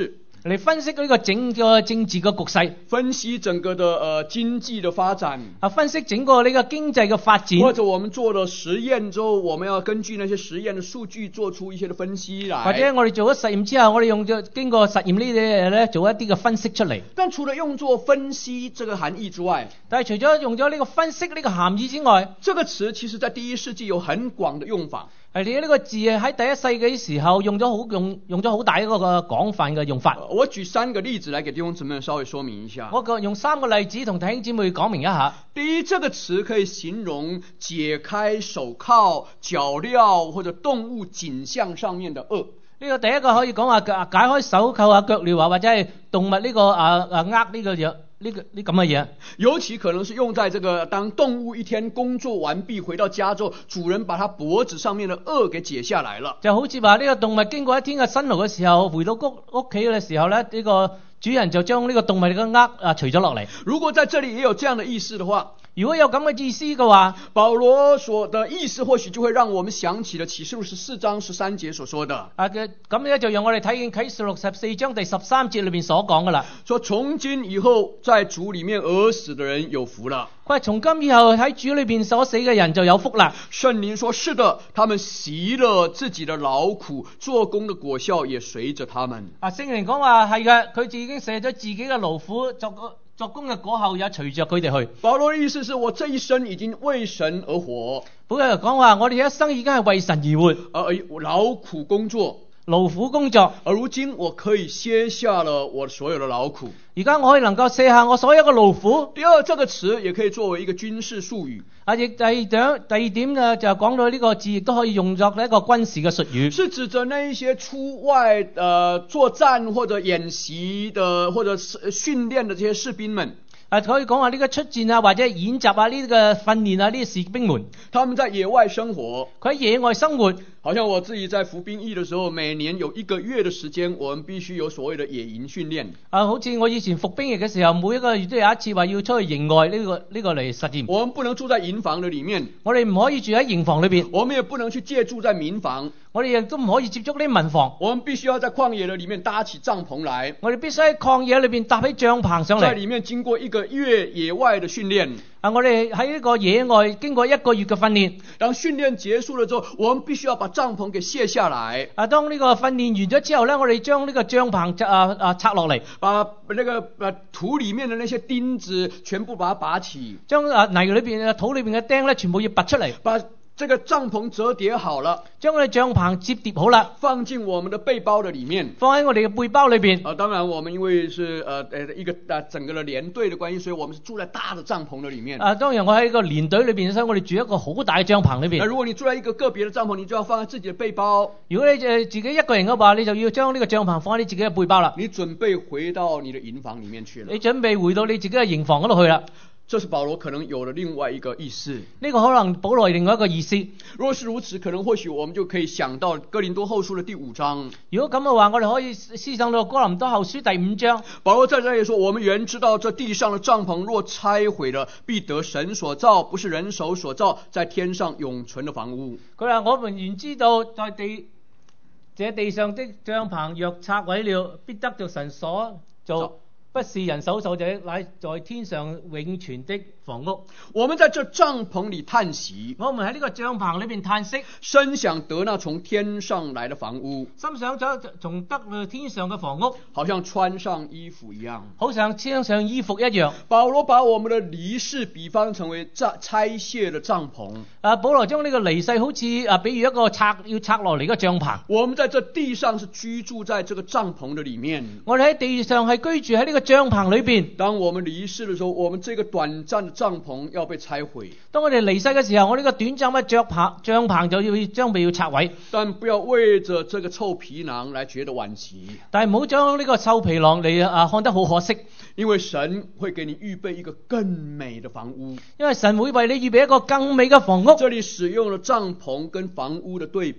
嚟分析呢個整個政治嘅局勢， 分析整個的經濟的發展， 分析整個呢個經濟嘅發展， 或者我們做了實驗之後，我們要根據那些實驗的數據做出一些的分析來。 或者我哋做咗實驗之後，我哋經過實驗呢啲嘢咧，做一啲嘅分析出嚟。 但除了用作分析這個含義之外， 但係除咗用咗呢個分析呢個含義之外， 這個詞其實在第一世紀有很廣的用法。 你呢個字喺第一世紀時候用咗好大一個廣泛嘅用法。 我舉3個例子來給弟兄姊妹稍微說明一下。 我用3個例子同弟兄姊妹講明一下。 第一，這個詞可以形容解開手銬、腳鐐或者動物頸項上面的軛。 呢個第一個可以講話解開手銬啊、腳鐐啊，或者係動物呢個呢個嘢。呢咁嘅嘢， 尤其可能是用在這個當動物一天工作完畢回到家之後，主人把它脖子上面的軛給解下來了。 就好似話呢個動物經過一天嘅辛勞嘅時候，回到屋企嘅時候咧，呢個主人就將呢個動物嘅軛除咗落嚟。 如果在這裡也有這樣的意思的話， 如果有咁嘅意思嘅話， 保羅所的意思或許就會讓我們想起了啟示錄14章13節所說的。 咁咧就讓我哋睇見啟示錄14章第13節裏邊所講嘅啦。 說從今以後在主裡面餓死的人有福了。 佢話從今以後喺主裏邊所死嘅人就有福啦。 聖靈說是的，他們習了自己的勞苦，做工的果效也隨着他們。 聖靈講話係嘅，佢已經捨咗自己嘅勞苦，作工嘅果效也隨着佢哋去。 保羅的意思是我這一生已經為神而活。 保羅講話我哋一生已經係為神而活， 勞苦工作， 勞苦工作， 而如今我可以卸下了我所有的勞苦。 而家我可以能夠卸下我所有嘅勞苦。 第二，這個詞也可以作為一個軍事術語。 亦第二點呢，就講到呢個字亦都可以用作一個軍事嘅術語， 是指着那一些出外作戰或者演習的或者訓練的這些士兵們。 可以講話呢個出戰啊，或者演習啊，呢個訓練啊，呢啲士兵們， 他們在野外生活， 佢喺野外生活。 好像我自己在服兵役的時候，每年有1個月的時間，我們必須有所謂的野營訓練。 好似我以前服兵役嘅時候，每一個月都有一次話要出去營外呢個嚟實驗。 我們不能住在營房的裡面， 我哋唔可以住喺營房裏邊。 我們也不能去借住在民房， 我哋亦都唔可以接觸呢啲民房。 我們必須要在曠野的裡面搭起帳篷來。 我哋必須喺曠野裏邊搭起帳篷上嚟， 在裡面經過1個月野外的訓練。 我哋喺呢個野外經過1個月嘅訓練。 當訓練結束了之後，我們必須要把帳篷給卸下來。 當呢個訓練完咗之後呢，我哋將呢個帳篷拆落嚟， 把那個土裡面的那些釘子全部把它拔起， 將泥裏邊土裏邊嘅釘咧全部要拔出嚟，把這個帳篷折疊好了， 將我哋帳篷摺疊好啦， 放進我們的背包的裡面， 放喺我哋嘅背包裏邊。 當然我們因為是一個整個的連隊的關係，所以我們是住在大的帳篷的裡面。 當然我喺一個連隊裏邊，所以我哋住一個好大嘅帳篷裏邊。 如果你住在一個個別的帳篷，你就要放在自己的背包。 如果你自己一個人嘅話，你就要將呢個帳篷放喺你自己嘅背包啦。 你準備回到你的營房裡面去了。 你準備回到你自己嘅營房嗰度去啦。 這是保羅可能有了另外一個意思。 呢個可能保羅另外一個意思。 如果是如此，可能或許我們就可以想到哥林多後書的第5章。 如果咁嘅話，我哋可以思想到哥林多後書第5章。 保羅在這裡說：我們原知道這地上的帳篷若拆毀了，必得神所造，不是人手所造，在天上永存的房屋。 佢話：我們原知道在這地上的帳篷若拆毀了，必得着神所造，不是人手造者，乃在天上永存的房屋。 我們在這帳篷裡嘆息， 我們喺呢個帳篷裏邊嘆息， 深想得那從天上來的房屋， 心想咗從得到天上嘅房屋， 好像穿上衣服一樣， 好像穿上衣服一樣。 保羅把我們的離世比方成為拆卸的帳篷。 保羅將呢個離世好似比喻一個要拆落嚟嘅帳篷。 我們在這地上是居住在這個帳篷的裡面， 我哋喺地上係居住喺呢個帳篷裏邊。 當我們離世的時候，我們這個短暫的帳篷要被拆毀。 當我哋離世嘅時候，我呢個短暫嘅帳篷就要將被拆毀。 但不要為着這個臭皮囊來覺得惋惜。 但係唔好將呢個臭皮囊嚟看得好可惜。 因為神會給你預備一個更美的房屋。 因為神會為你預備一個更美嘅房屋。 這裡使用了帳篷跟房屋的對比。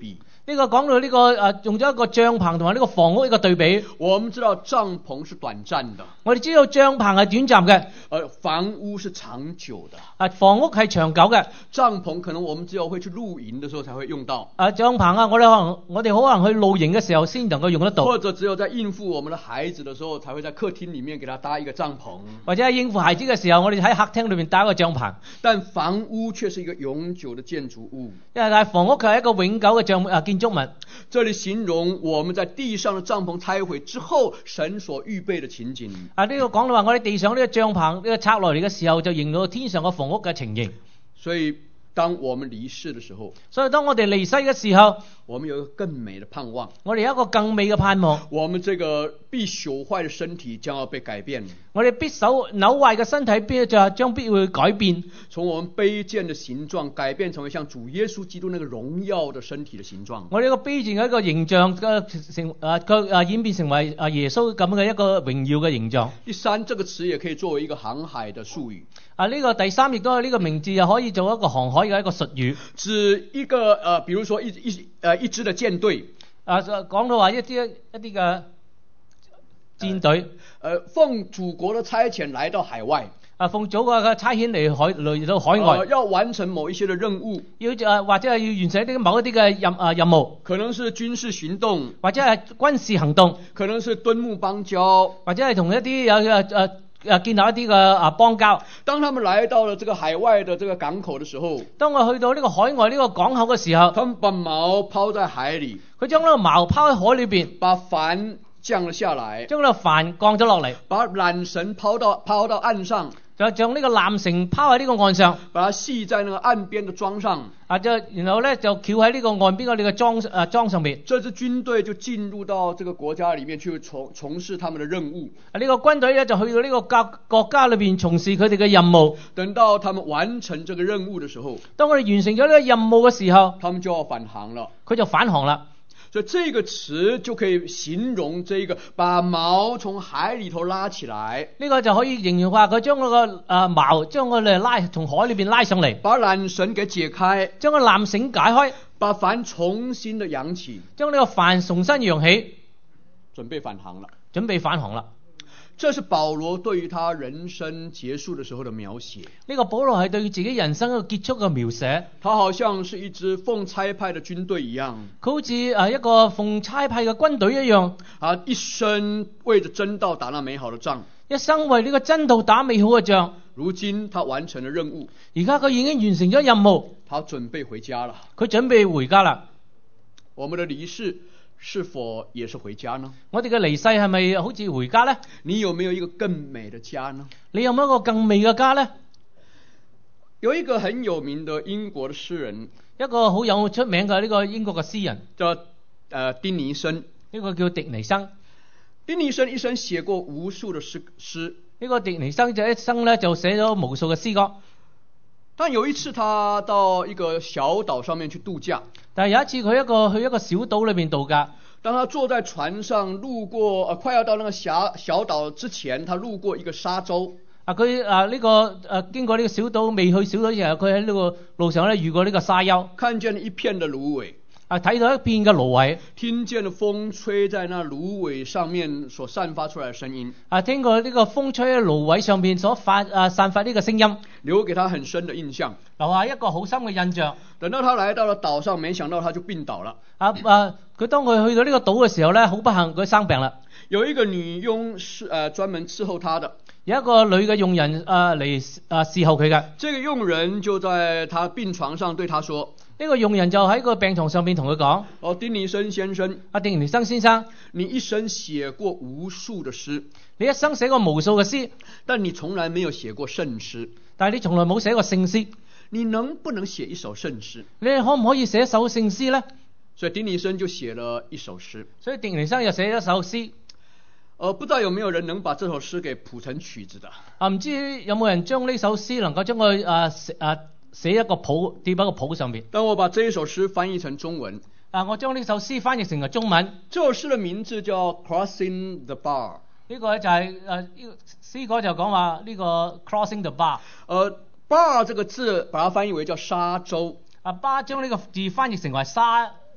呢個講到呢個用咗一個帳篷同埋呢個房屋一個對比。 我們知道帳篷是短暫的， 我哋知道帳篷係短暫嘅， 房屋是長久的。 房屋係長久嘅。 帳篷可能我們只有會去露營的時候才會用到。 帳篷啊，我哋可能去露營嘅時候先能夠用得到。 或者只有在應付我們的孩子的時候，才會在客廳裡面給他搭一個帳篷。 或者喺應付孩子嘅時候，我哋喺客廳裏面搭一個帳篷。 但房屋卻是一個永久的建築物。 但係房屋卻係一個永久嘅建築物。 這裡形容我們在地上的帳篷拆毀之後，神所預備的情景。 呢個講到話，我哋地上呢個帳篷呢個拆落嚟嘅時候，就迎到天上嘅房屋嘅情形。 所以當我們離世的時候， 當我哋離世嘅時候， 我們有一個更美的盼望。 我哋有一個更美嘅盼望。 我們這個必朽壞的身體將要被改變。 我哋扭壞嘅身體將必會改變， 從我們卑賤的形狀改變成為像主耶穌基督那個榮耀的身體的形狀。 我哋一個卑賤嘅一個形象演變成為耶穌咁嘅一個榮耀嘅形象。 第三，這個詞也可以作為一個航海的術語。 呢個第三亦都係呢個名字，又可以做一個航海嘅一個術語， 指一個比如說一支的艦隊。 講到話一啲嘅戰隊， 奉祖國的差遣來到海外。 奉祖國嘅差遣嚟到海外， 要完成某一些的任務， 或者係要完成某一啲嘅任務， 可能是軍事行動， 或者係軍事行動， 可能是敦睦邦交， 或者係同一啲建立一啲嘅邦交。 當他們來到了這個海外的這個港口的時候， 當我去到呢個海外呢個港口嘅時候， 他們把矛拋在海裏， 佢將呢個矛拋喺海裏邊， 把帆降了下來， 將呢個帆降咗落嚟， 把纜繩拋到岸上， 就將呢個纜繩拋喺呢個岸上， 把它繫在那個岸邊的樁上， 然後咧就翹喺呢個岸邊嘅呢個樁上面。 這支軍隊就進入到這個國家裏面去從事他們的任務。 呢個軍隊咧就去到呢個國家裏邊從事佢哋嘅任務。 等到他們完成這個任務的時候， 當我哋完成咗呢個任務嘅時候， 他們就要返航了。 佢就返航啦。 所以這個詞就可以形容這個把矛從海裏頭拉起來。 呢個就可以形容話佢將嗰個矛將我哋從海裏邊拉上嚟， 把纜繩給解開， 將個纜繩解開， 把帆重新的揚起， 將呢個帆重新揚起， 準備返航了。 準備返航啦。 這是保羅對於他人生結束的時候的描寫。 呢個保羅係對自己人生一個結束嘅描寫。 他好像是一支奉差派的軍隊一樣， 佢好似一個奉差派嘅軍隊一樣， 一生為着真道打那美好的仗， 一生為呢個真道打美好嘅仗。 如今他完成了任務， 而家佢已經完成咗任務， 他準備回家了。 佢準備回家啦。 我們的離世是否也是回家呢？ 我哋嘅離世係咪好似回家呢？ 你有沒有一個更美的家呢？ 你有冇一個更美嘅家呢？ 有一個很有名的英國的詩人， 一個好有出名嘅呢個英國嘅詩人叫丁尼生。 呢個叫狄尼生。 丁尼生一生寫過無數的詩。 呢個狄尼生就一生咧就寫咗無數嘅詩歌。 但有一次他到一個小島上面去度假， 但係有一次佢去一個小島裏面度假。 當他坐在船上路過快要到那個小島之前，他路過一個沙洲。 佢經過呢個小島，未去小島之前，佢喺呢個路上咧遇過呢個沙丘， 看見了一片的蘆葦。 睇到一片嘅蘆葦， 聽見了風吹在那蘆葦上面所散發出來的聲音。 聽過呢個風吹喺蘆葦上面所散發呢個聲音， 留給他很深的印象， 留下一個好深嘅印象。 等到他來到了島上，沒想到他就病倒了。 佢當佢去到呢個島嘅時候咧，好不幸佢生病啦。 有一個女傭是專門伺候他的， 有一個女嘅傭人嚟伺候佢嘅。 這個傭人就在他病床上對他說。 呢個傭人就喺個病床上面同佢講： 丁尼生先生， 丁尼生先生， 你一生寫過無數的詩， 你一生寫過無數嘅詩， 但你從來沒有寫過聖詩。 但係你從來冇寫過聖詩。 你能不能寫一首聖詩？ 你可唔可以寫一首聖詩呢？ 所以丁尼生就寫了一首詩。 所以丁尼生又寫咗一首詩。 不知道有沒有人能把這首詩給譜成曲子的？ 唔知有冇人將呢首詩能夠將佢寫一個譜，貼喺個譜上面。 當我把這一首詩翻譯成中文， 我將呢首詩翻譯成為中文。 這首詩的名字叫 Crossing the Bar。 呢個咧就係詩歌就講話呢個 Crossing the Bar。 bar 這個字把它翻譯為叫沙洲。 bar 將呢個字翻譯成為沙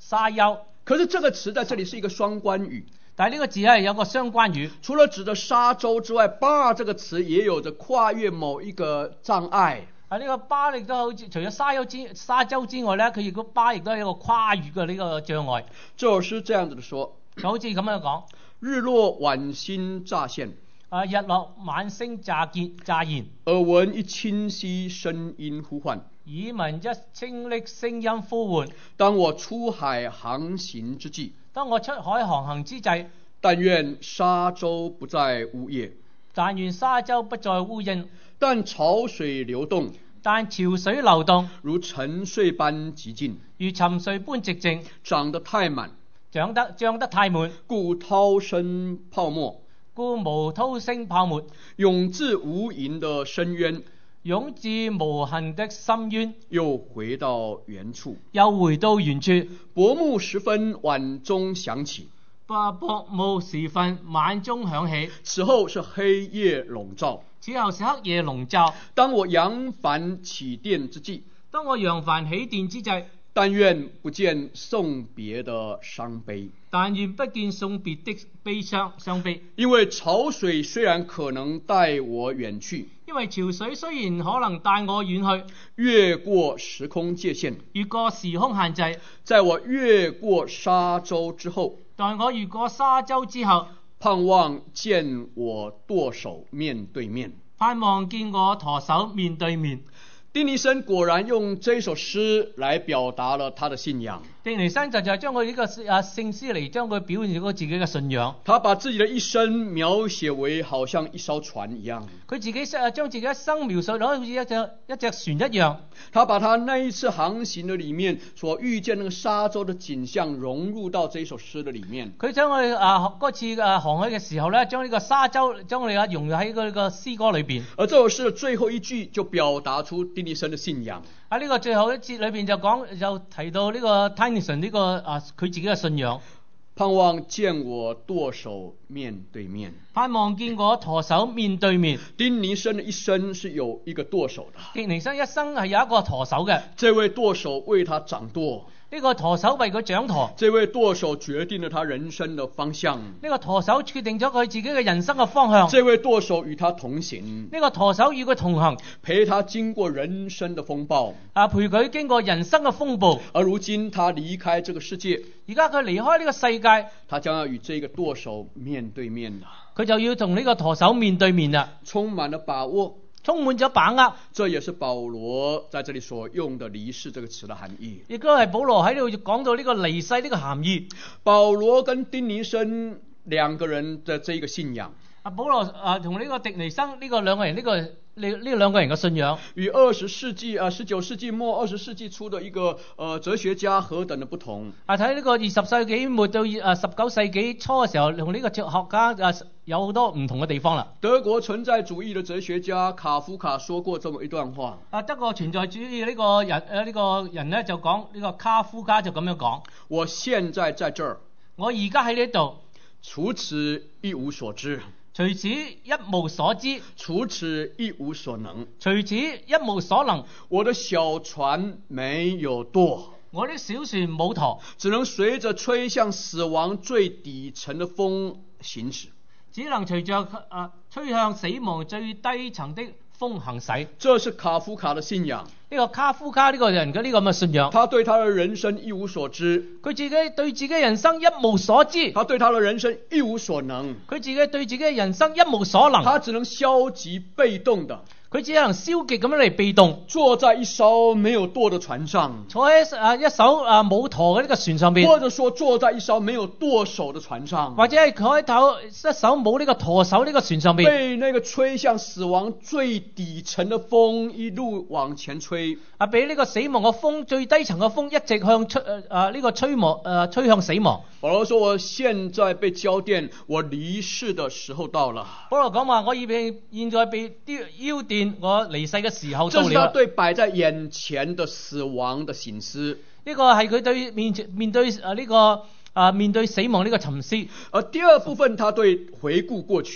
沙丘。 可是这个詞在這裡是一個雙關語， 但係呢個字係有個相關語， 除了指着沙洲之外，巴這個詞也有着跨越某一個障礙。 呢個巴亦都好似除咗沙洲之外咧，佢亦都巴亦都係一個跨越嘅呢個障礙。 這首詩這樣子的說， 就好似咁樣講， 日落晚星乍現， 日落晚星乍現， 耳聞一清晰聲音呼喚， 耳聞一清冽聲音呼喚。 當我出海航行之際， 當我出海航行之際， 但願沙洲不再嗚咽， 但願沙洲不再烏蠅， 但潮水流動， 但潮水流動， 如沉睡般寂靜， 如沉睡般寂靜， 漲得太滿， 漲得太滿， 故滔生泡沫， 故無滔生泡沫， 永至無垠的深淵， 永至無痕的深淵， 又回到原處， 又回到原處。 薄暮時分，晚鐘響起， 薄暮時分，晚鐘響起， 此後是黑夜籠罩， 此後是黑夜籠罩。 當我揚帆起電之際， 當我揚帆起電之際， 但願不見送別的傷悲， 但願不見送別的傷悲。 因為潮水雖然可能帶我遠去， 因為潮水雖然可能帶我遠去， 越過時空界限， 越過時空限制， 在我越過沙洲之後， 在我越過沙洲之後， 盼望見我舵手面對面， 盼望見我舵手面對面。 丁尼生果然用這首詩來表達了他的信仰。 丁尼生就係將佢呢個聖詩嚟將佢表現咗自己嘅信仰。 他把自己的一生描寫為好像一艘船一樣。 佢自己將自己一生描述到好似一隻船一樣。 他把他那一次航行的裡面所遇見那個沙洲的景象融入到這首詩的裡面。 佢將佢嗰次航海嘅時候咧，將呢個沙洲將我哋融入喺嗰個詩歌裏邊。 而這首詩的最後一句就表達出丁尼生的信仰。 喺呢個最後一節裏邊就提到呢個丁尼生呢個佢自己嘅信仰。 盼望見我舵手面對面， 盼望見我舵手面對面。 丁尼生的一生是有一個舵手的。 丁尼生一生係有一個舵手嘅。 這位舵手為他掌舵。 呢個舵手為佢掌舵。 這位舵手決定了他人生的方向。 呢個舵手決定咗佢自己嘅人生嘅方向。 這位舵手與他同行。 呢個舵手與佢同行， 陪他經過人生的風暴。 陪佢經過人生嘅風暴。 而如今他離開這個世界。 而家佢離開呢個世界， 他將要與這個舵手面對面啦。 佢就要同呢個舵手面對面啦。 充滿了把握。 充滿咗把握， 這也是保羅在這裡所用的離世這個詞的含義。 亦都係保羅喺度講到呢個離世呢個含義。 保羅跟丁尼生兩個人的這個信仰。 保羅同呢個狄尼生呢個兩個人呢兩個人嘅信仰， 與19世紀末20世紀初的一個哲學家何等的不同。 睇呢個20世紀末到19世紀初嘅時候，同呢個哲學家有好多唔同嘅地方啦。 德國存在主義的哲學家卡夫卡說過這麼一段話。 德國存在主義呢個人呢就講，呢個卡夫卡就咁樣講： 我現在在這兒， 我而家喺呢度， 除此一無所知。 除此一無所知， 除此一無所能， 除此一無所能。 我的小船沒有舵， 我的小船冇舵， 只能隨着吹向死亡最底層的風行駛， 只能隨着吹向死亡最低層的風行駛。 這是卡夫卡的信仰。 呢個卡夫卡呢個人嘅呢個咁嘅信仰， 他對他的人生一無所知， 佢自己對自己人生一無所知， 他對他的人生一無所能， 佢自己對自己嘅人生一無所能， 他只能消極被動的， 佢只能消極咁樣嚟被動， 坐在一艘沒有舵的船上， 坐喺一艘冇舵嘅呢個船上邊， 或者說坐在一艘沒有舵手的船上， 或者係佢喺一艘冇呢個舵手呢個船上邊， 被那個吹向死亡最底層的風一路往前吹。 俾呢個死亡嘅風最低層嘅風一直向呢個吹向死亡。 保羅說：我現在被澆奠，我離世的時候到了。 保羅講話：我現在被澆奠，我離世嘅時候到了。 這是他對擺在眼前的死亡的省思。 呢個係佢對面對死亡呢個沉思。 而第二部分，他對回顧過去。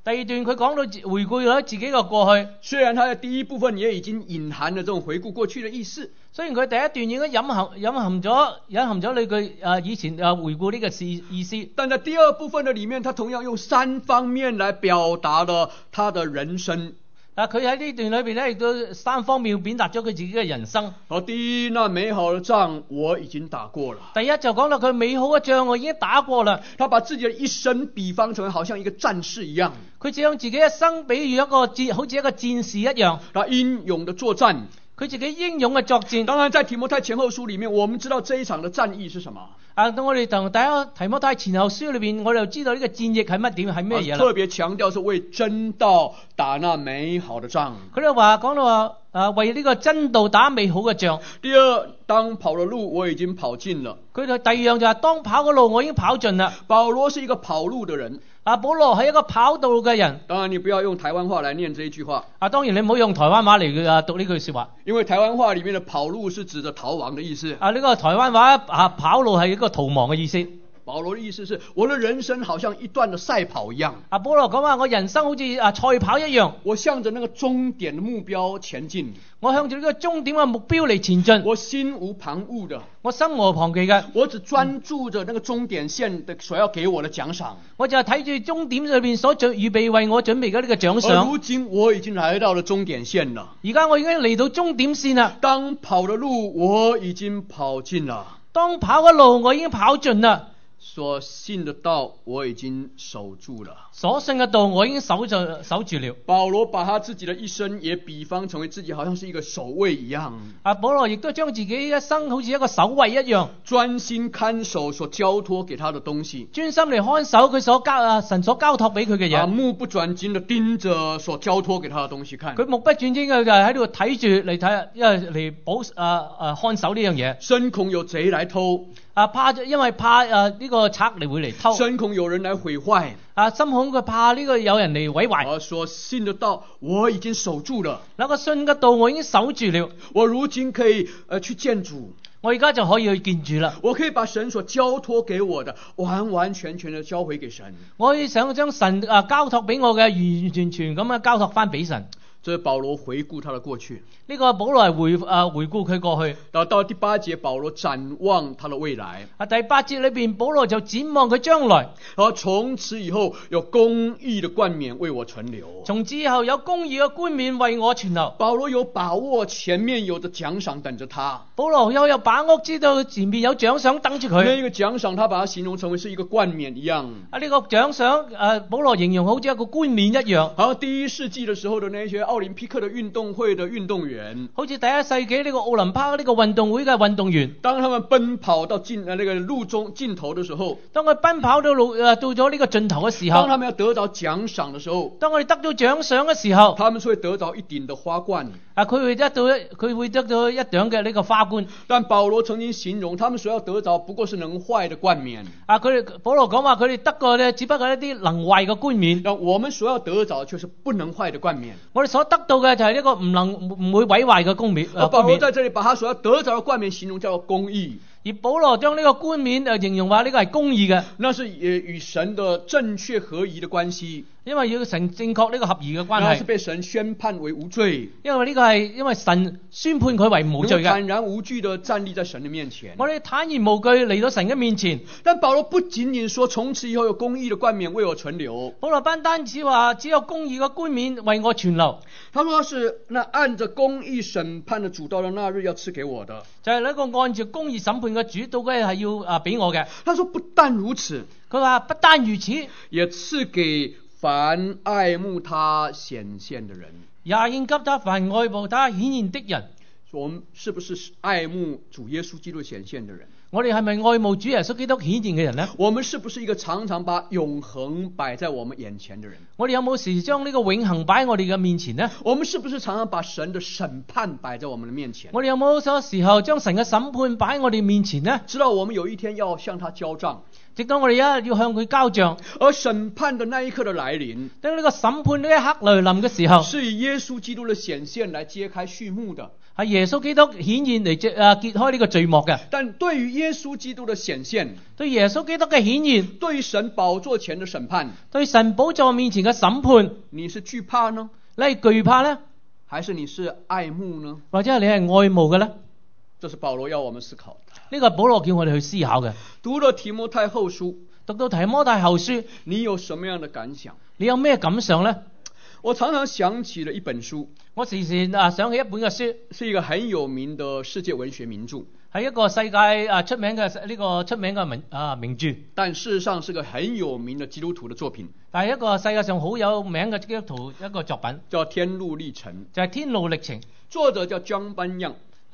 第二段佢講到回顧咗自己嘅過去， 雖然他的第一部分也已經隱含了這種回顧過去的意思， 雖然佢第一段已經隱含咗你句以前回顧呢個意思， 但在第二部分的裡面，他同樣用3方面來表達了他的人生。 佢喺呢段裏邊咧，亦都3方面表達咗佢自己嘅人生。 第一，那美好的仗我已經打過了。 第一就講到佢美好嘅仗我已經打過啦。 他把自己的一生比方成好像一個戰士一樣， 佢將自己一生比喻好似一個戰士一樣， 他英勇的作戰。 佢自己英勇嘅作戰。 當然在提摩太前後書裡面，我們知道這一場的戰役是什麼。 當我哋同大家提摩太前後書裏邊，我哋就知道呢個戰役係咩嘢啦。 特別強調是為真道打那美好的仗。 佢就講到話為呢個真道打美好嘅仗。 第二，當跑的路我已經跑盡了。 佢就第二樣就係當跑嘅路我已經跑盡啦。 保羅是一個跑路的人。 保羅係一個跑道嘅人。 當然你不要用台灣話來念這一句話。 當然你唔好用台灣話嚟讀呢句說話。 因為台灣話裡面的跑路是指着逃亡的意思。 呢個台灣話跑路係一個逃亡嘅意思。 保羅的意思是我的人生好像一段的賽跑一樣。 保羅講話我人生好似賽跑一樣。 我向着那個終點的目標前進。 我向住呢個終點嘅目標嚟前進。 我心無旁騖的。 我心無旁騖嘅。 我只專注着那個終點線的所要給我的獎賞。 我就係睇住終點裏邊所預備為我準備嘅呢個獎賞。 而如今我已經來到了終點線了。 而家我已經嚟到終點線啦。 當跑的路我已經跑盡了。 當跑嘅路我已經跑盡啦。 所信的道我已經守住了。 所信嘅道我已經守住了。 保羅把他自己的一生也比方成為自己好像是一個守衛一樣。 保羅亦都將自己一生好似一個守衛一樣， 專心看守所交託給他的東西， 專心嚟看守佢神所交託俾佢嘅嘢， 目不轉睛地盯着所交託給他的東西看。 佢目不轉睛嘅就係喺度睇住嚟睇，因為嚟看守呢樣嘢。 深恐有賊來偷。 因為怕呢個賊嚟會嚟偷。 深恐有人來毀壞。 深恐佢怕呢個有人嚟毀壞。 所信的道我已經守住了。 那個信嘅道我已經守住了。 我如今可以去見主。我而家就可以去見主啦。 我可以把神所交託給我的完完全全的交回給神。 我可以想將神交託俾我嘅完完全全咁樣交託翻俾神。 這是保羅回顧他的過去。 呢個保羅係回顧佢過去。 到第8節，保羅展望他的未來。 第8節裏邊，保羅就展望佢將來。 從此以後有公義的冠冕為我存留。 從此以後有公義嘅冠冕為我存留。 保羅有把握前面有的獎賞等着他。 保羅有把握知道前面有獎賞等住佢。 那個獎賞，他把它形容成為是一個冠冕一樣。 呢個獎賞保羅形容好似一個冠冕一樣。 第1世紀的時候的那些奧林匹克的運動會的運動員， 好似第1世紀呢個奧林匹克呢個運動會嘅運動員， 當他們奔跑到那個路中盡頭的時候， 當佢奔跑到咗呢個盡頭嘅時候， 當他們要得到獎賞的時候， 當我哋得到獎賞嘅時候， 他們會得到一頂的花冠。 佢會得到一頂嘅呢個花冠。 但保羅曾經形容，他們所要得到不過是能壞的冠冕。 保羅講話佢哋得過呢，只不過一啲能壞嘅冠冕。 我們所要得到卻是不能壞的冠冕。 我哋所得到嘅就係呢個唔會毀壞嘅冠冕。 保羅在這裡把他所要得到的冠冕形容叫做公義。 而保羅將呢個冠冕形容話呢個係公義嘅， 那是與神的正確合宜的關係。 因為要成正確呢個合宜嘅關係， 是被神宣判為無罪。 因為呢個係因為神宣判佢為無罪嘅， 坦然無懼地站立在神的面前。 我哋坦然無懼嚟到神嘅面前。 但保羅不僅僅說從此以後有公義的冠冕為我存留， 保羅不單止話只有公義嘅冠冕為我存留， 他說是那按着公義審判的主到了那日要賜給我的， 就係呢個按照公義審判嘅主到嘅係要俾我嘅。 他說不但如此， 佢話不但如此， 也賜給凡愛慕他顯現的人， 也應給他凡愛慕他顯現的人。 我們是不是愛慕主耶穌基督顯現的人？ 我哋係咪愛慕主耶穌基督顯現嘅人呢？ 我們是不是一個常常把永恆擺在我們眼前的人？ 我哋有冇時將呢個永恆擺喺我哋嘅面前呢？ 我們是不是常常把神的審判擺在我們的面前？ 我哋有冇時候將神嘅審判擺喺我哋面前呢？ 直到我們有一天要向他交賬， 直到我哋一日要向佢交賬， 而審判的那一刻的來臨， 當呢個審判呢一刻來臨嘅時候， 是以耶穌基督的顯現來揭開序幕的。 係耶穌基督顯現嚟揭開呢個序幕嘅。 但對於耶穌基督的顯現， 對耶穌基督嘅顯現， 對神寶座前的審判， 對神寶座面前嘅審判， 你是懼怕呢？ 你係懼怕呢？ 還是你是愛慕呢？ 或者係你係愛慕嘅呢？ 這是保羅要我們思考的。 呢個係保羅叫我哋去思考嘅。 讀了提摩太後書， 讀到提摩太後書， 你有什麼樣的感想？ 你有咩感想呢？ 我常常想起了一本書， 我時時想起一本嘅書， 是一個很有名的世界文學名著， 係一個世界出名嘅呢個出名嘅名著， 但事實上是個很有名的基督徒的作品， 但係一個世界上好有名嘅基督徒一個作品， 叫《天路歷程》， 就係《天路歷程》， 作者叫 John Bunyan。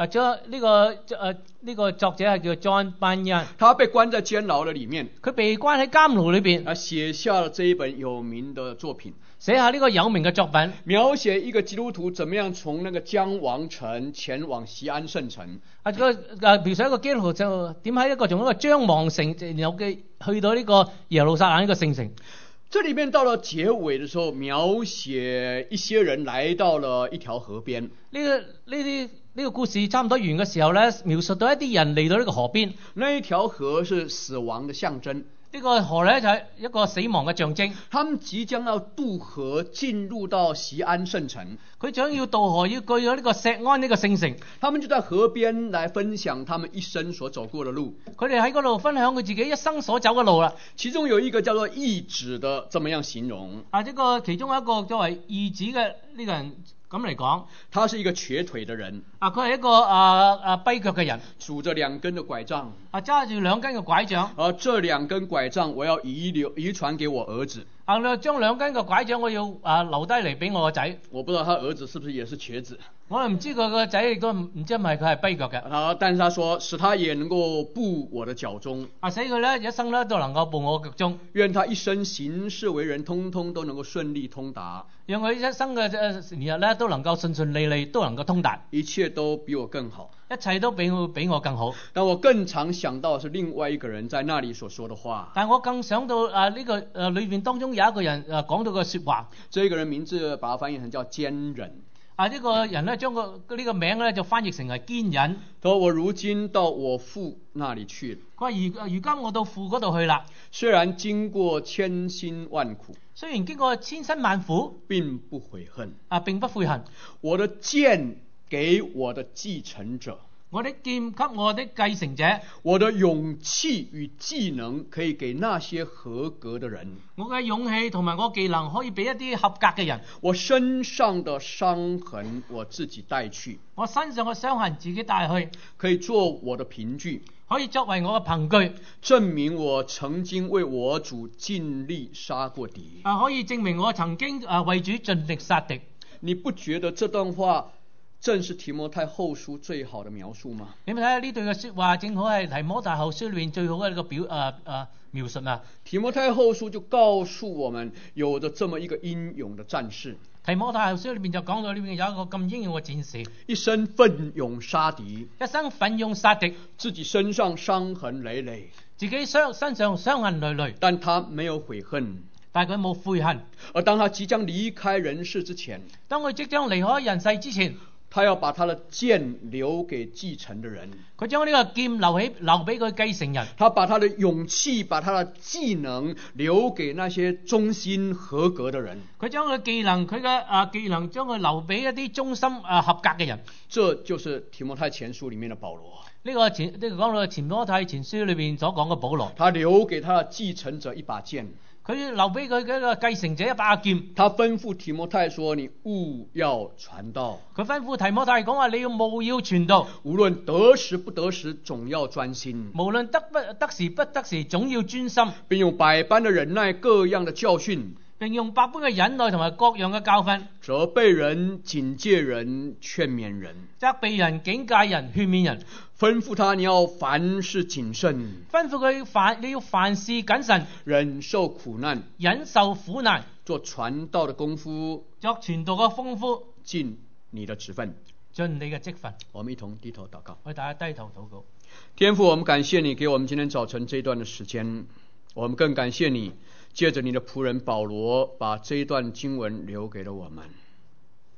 呢個作者係叫 John Bunyan， 他被關在監牢的裡面， 佢被關喺監牢裏邊， 寫下了這一本有名的作品， 寫下呢個有名嘅作品， 描寫一個基督徒怎麼樣從那個將王城前往錫安聖城。 描寫一個基督徒就點喺從一個將王城，然後去到呢個耶路撒冷呢個聖城。 這裡面到了結尾的時候，描寫一些人來到了一條河邊。 呢個故事差唔多完嘅時候呢，描述到一啲人嚟到呢個河邊。 那一條河是死亡的象徵。 呢個河呢，就係一個死亡嘅象徵。 他們即將要渡河進入到錫安聖城。 佢將要渡河，要過咗呢個錫安呢個聖城。 他們就在河邊來分享他們一生所走過的路。 佢哋喺嗰度分享佢自己一生所走嘅路啦。 其中有一個叫做義子的，這麼樣形容。 呢個其中一個作為義子嘅呢個人咁嚟講， 他是一個瘸腿的人。 佢係一個跛腳嘅人， 拄着2根的拐杖。 揸住2根嘅拐杖。 這2根拐杖我要遺傳給我兒子。 將2根嘅拐杖我要留低嚟俾我個仔。 我不知道他兒子是不是也是瘸子。 我唔知佢個仔亦都唔知係咪佢係跛腳嘅。 但是他說使他也能夠步我的腳中。 使佢咧一生咧都能夠步我腳中。 願他一生行事為人，通通都能夠順利通達。 讓佢一生嘅年日咧都能夠順順利利，都能夠通達。 一切都比我更好。 一切都比我更好。 但我更常想到是另外一個人在那裡所說的話。 但我更想到呢個裏邊當中有一個人講到個說話。 這個人名字把它翻譯成叫堅忍。 呢個人咧將呢個名咧就翻譯成係堅忍。 佢話我如今到我父那裡去。 佢話如今我到父嗰度去啦。 雖然經過千辛萬苦。 雖然經過千辛萬苦。 並不悔恨。 並不悔恨。 我的劍給我的繼承者。 我的劍給我的繼承者。 我的勇氣與技能可以給那些合格的人。 我嘅勇氣同埋我技能可以俾一啲合格嘅人。 我身上的傷痕我自己帶去。 我身上嘅傷痕自己帶去。 可以做我的憑據。 可以作為我嘅憑據。 證明我曾經為我主盡力殺過敵。 可以證明我曾經為主盡力殺敵。 你不覺得這段話正是提摩太後書最好的描述嗎？ 你咪睇下呢段嘅說話，正好係提摩太後書裏面最好嘅一個描述啊！ 提摩太後書就告訴我們，有着這麼一個英勇的戰士。 提摩太後書裏面就講到呢邊有一個咁英勇嘅戰士， 一生奮勇殺敵， 一生奮勇殺敵， 自己身上傷痕累累， 自己身上傷痕累累， 但他沒有悔恨。 但佢冇悔恨。 而當他即將離開人世之前， 當佢即將離開人世之前， 他要把他的劍留給繼承的人。 佢將呢個劍留俾佢繼承人。 他把他的勇氣，把他的技能留給那些忠心合格的人。 佢將佢技能將佢留俾一啲忠心合格嘅人。 這就是提摩太前書裏面的保羅。 呢個講到提摩太前書裏面所講嘅保羅。 他留給他的繼承者一把劍。 佢留俾佢嘅一個繼承者一把劍。 他吩咐提摩太說：你務要傳道。 佢吩咐提摩太講話：你務要傳道。 無論得時不得時，總要專心。 無論得時不得時，總要專心。 並用百般的忍耐，各樣的教訓。 並用百般嘅忍耐同埋各樣嘅教訓。 責備人、警戒人、勸勉人。 責備人、警戒人、勸勉人。 吩咐他你要凡事謹慎。 吩咐佢你要凡事謹慎。 忍受苦難。 忍受苦難。 做傳道的功夫。 作傳道嘅功夫。 盡你的職分。 盡你嘅職分。 我們一同低頭禱告。 我哋大家低頭禱告。 天父，我們感謝你給我們今天早晨這一段的時間，我們更感謝你借着你的僕人保羅把這一段經文留給了我們。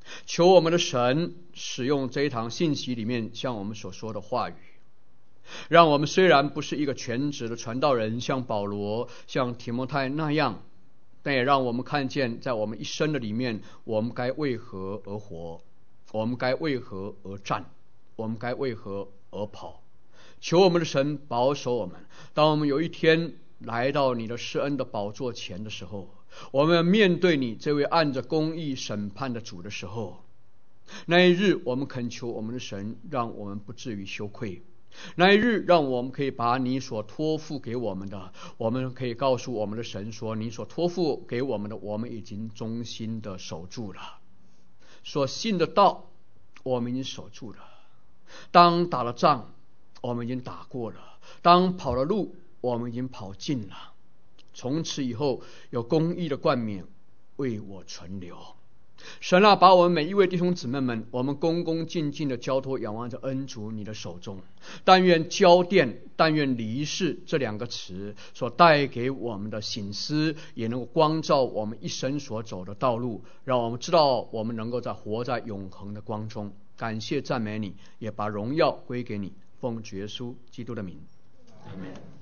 求我们的神使用这一堂信息里面向我们所说的话语，让我们虽然不是一个全职的传道人，像保罗、像提摩太那样，但也让我们看见在我们一生的里面，我们该为何而活，我们该为何而战，我们该为何而跑。求我们的神保守我们，当我们有一天来到你的施恩的宝座前的时候，我们面对你这位按着公义审判的主的时候，那一日我们恳求我们的神，让我们不至于羞愧。那一日让我们可以把你所托付给我们的，我们可以告诉我们的神说，你所托付给我们的，我们已经忠心的守住了。所信的道我们已经守住了，当打了仗我们已经打过了，当跑了路我们已经跑尽了。从此以后有公义的冠冕为我存留。神啊，把我们每一位弟兄姊妹们，我们恭恭敬敬的交托仰望着恩主你的手中。但愿交奠，但愿离世这两个词所带给我们的省思，也能够光照我们一生所走的道路，让我们知道我们能够活在永恒的光中。感谢赞美你，也把荣耀归给你，奉主耶稣基督的名，阿们。